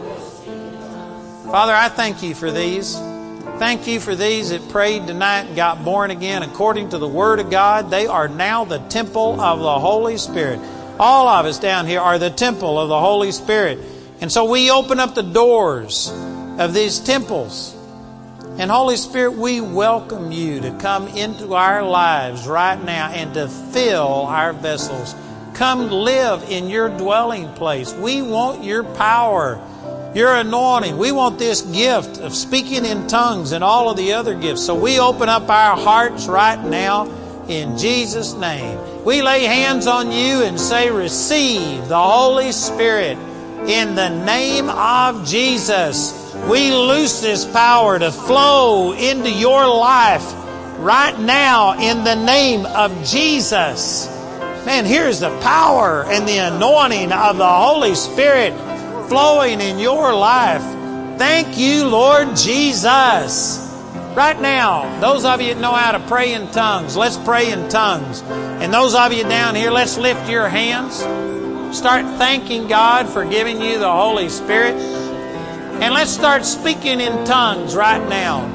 Father, I thank you for these. Thank you for these that prayed tonight and got born again according to the Word of God. They are now the temple of the Holy Spirit. All of us down here are the temple of the Holy Spirit. And so we open up the doors of these temples. And Holy Spirit, we welcome you to come into our lives right now and to fill our vessels. Come live in your dwelling place. We want your power, your anointing. We want this gift of speaking in tongues and all of the other gifts. So we open up our hearts right now in Jesus' name. We lay hands on you and say, receive the Holy Spirit in the name of Jesus. We loose this power to flow into your life right now in the name of Jesus. Man, here's the power and the anointing of the Holy Spirit flowing in your life. Thank you, Lord Jesus. Right now, those of you that know how to pray in tongues, let's pray in tongues. And those of you down here, let's lift your hands. Start thanking God for giving you the Holy Spirit. And let's start speaking in tongues right now.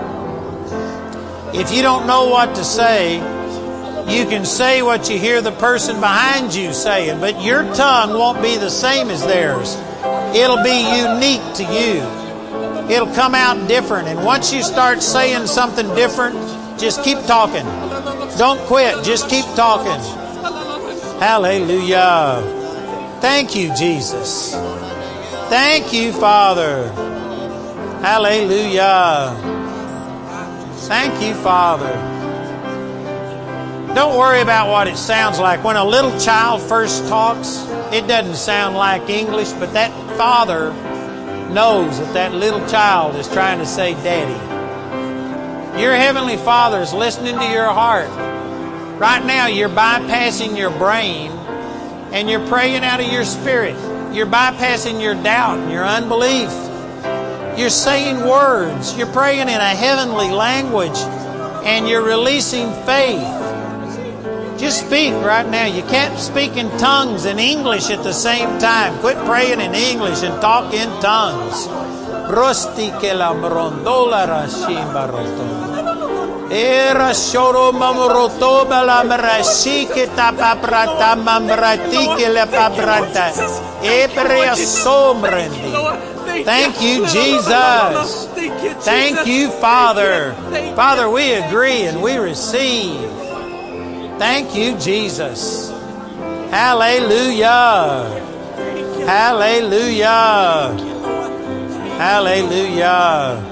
If you don't know what to say, you can say what you hear the person behind you saying, but your tongue won't be the same as theirs. It'll be unique to you. It'll come out different. And once you start saying something different, just keep talking. Don't quit. Just keep talking. Hallelujah. Thank you, Jesus. Thank you, Father. Hallelujah. Thank you, Father. Don't worry about what it sounds like. When a little child first talks, it doesn't sound like English, but that father knows that that little child is trying to say Daddy. Your Heavenly Father is listening to your heart. Right now, you're bypassing your brain and you're praying out of your spirit. You're bypassing your doubt and your unbelief. You're saying words. You're praying in a heavenly language and you're releasing faith. Just speak right now. You can't speak in tongues and English at the same time. Quit praying in English and talk in tongues. Rosti ke la mrondola rashimbaroto. Era shoro mamroto bala mrashi ke tapaprata mamrati ke la pabrata. Ebrea somrendi. Thank you, Jesus. Thank you, Father. Father, we agree and we receive. Thank you, Jesus. Hallelujah. Hallelujah. Hallelujah.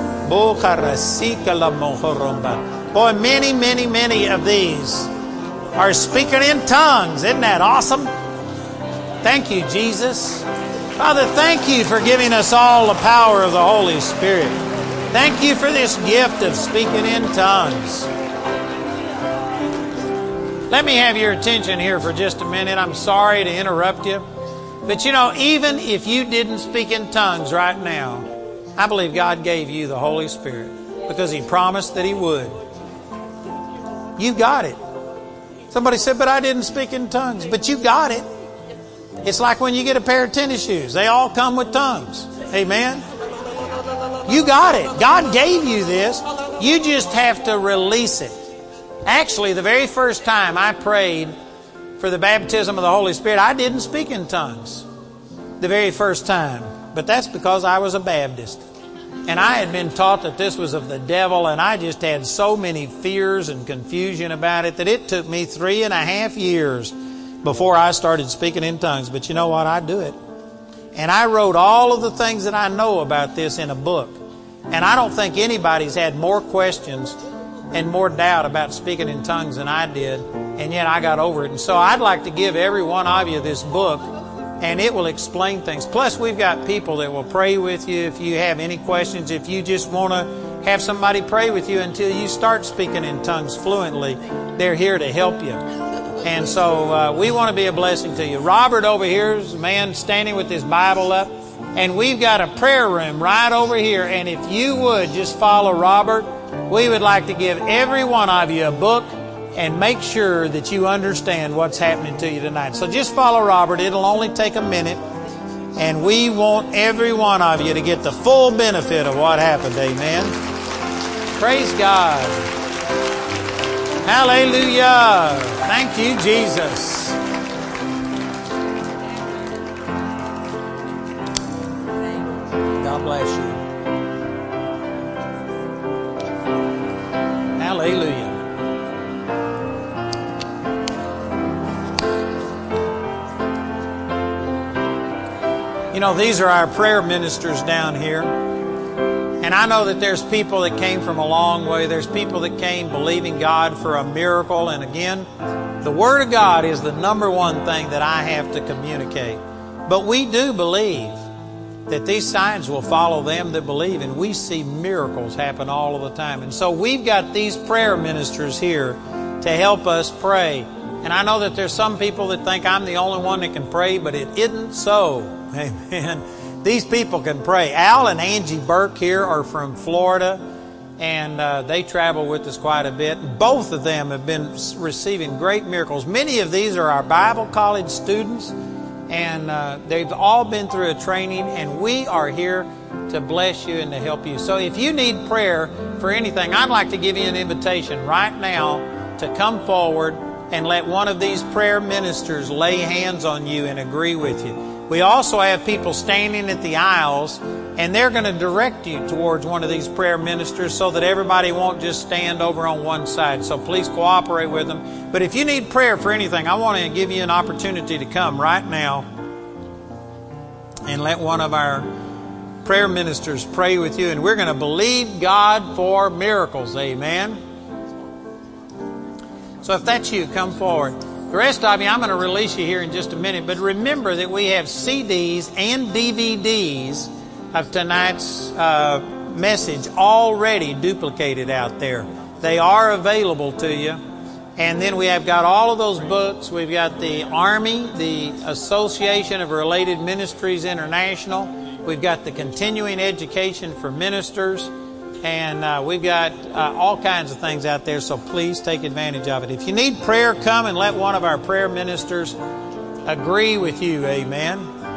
Boy, many of these are speaking in tongues. Isn't that awesome? Thank you, Jesus. Father, thank you for giving us all the power of the Holy Spirit. Thank you for this gift of speaking in tongues. Let me have your attention here for just a minute. I'm sorry to interrupt you. But you know, even if you didn't speak in tongues right now, I believe God gave you the Holy Spirit because He promised that He would. You got it. Somebody said, but I didn't speak in tongues. But you got it. It's like when you get a pair of tennis shoes. They all come with tongues. Amen? You got it. God gave you this. You just have to release it. Actually, the very first time I prayed for the baptism of the Holy Spirit, I didn't speak in tongues. The very first time. But that's because I was a Baptist. And I had been taught that this was of the devil, and I just had so many fears and confusion about it that it took me 3.5 years before I started speaking in tongues. But you know what? I do it. And I wrote all of the things that I know about this in a book. And I don't think anybody's had more questions and more doubt about speaking in tongues than I did. And yet I got over it. And so I'd like to give every one of you this book, and it will explain things. Plus, we've got people that will pray with you if you have any questions. If you just want to have somebody pray with you until you start speaking in tongues fluently, they're here to help you. And so we want to be a blessing to you. Robert over here is a man standing with his Bible up. And we've got a prayer room right over here. And if you would just follow Robert, we would like to give every one of you a book and make sure that you understand what's happening to you tonight. So just follow Robert. It'll only take a minute. And we want every one of you to get the full benefit of what happened. Amen. Praise God. Hallelujah. Thank you, Jesus. God bless you. Hallelujah. You know, these are our prayer ministers down here. And I know that there's people that came from a long way. There's people that came believing God for a miracle. And again, the Word of God is the number one thing that I have to communicate. But we do believe that these signs will follow them that believe. And we see miracles happen all of the time. And so we've got these prayer ministers here to help us pray. And I know that there's some people that think I'm the only one that can pray, but it isn't so. Amen. These people can pray. Al and Angie Burke here are from Florida, and they travel with us quite a bit. Both of them have been receiving great miracles. Many of these are our Bible college students, and they've all been through a training, and we are here to bless you and to help you. So if you need prayer for anything, I'd like to give you an invitation right now to come forward and let one of these prayer ministers lay hands on you and agree with you. We also have people standing at the aisles, and they're going to direct you towards one of these prayer ministers so that everybody won't just stand over on one side. So please cooperate with them. But if you need prayer for anything, I want to give you an opportunity to come right now and let one of our prayer ministers pray with you. And we're going to believe God for miracles. Amen. So if that's you, come forward. The rest of you, I'm going to release you here in just a minute. But remember that we have CDs and DVDs of tonight's message already duplicated out there. They are available to you. And then we have got all of those books. We've got the Army, the Association of Related Ministries International. We've got the Continuing Education for Ministers. And we've got all kinds of things out there, so please take advantage of it. If you need prayer, come and let one of our prayer ministers agree with you. Amen.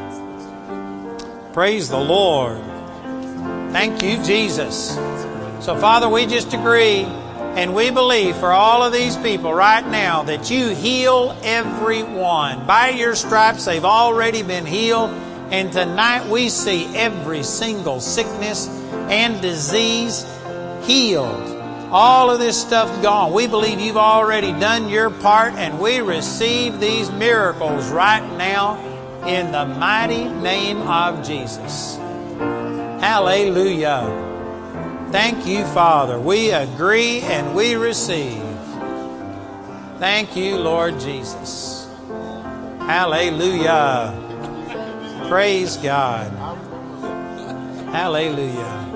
Praise the Lord. Thank you, Jesus. So, Father, we just agree and we believe for all of these people right now that you heal everyone. By your stripes, they've already been healed. And tonight we see every single sickness and disease healed. All of this stuff gone. We believe you've already done your part, and we receive these miracles right now in the mighty name of Jesus. Hallelujah. Thank you, Father. We agree and we receive. Thank you, Lord Jesus. Hallelujah. Praise God. Hallelujah.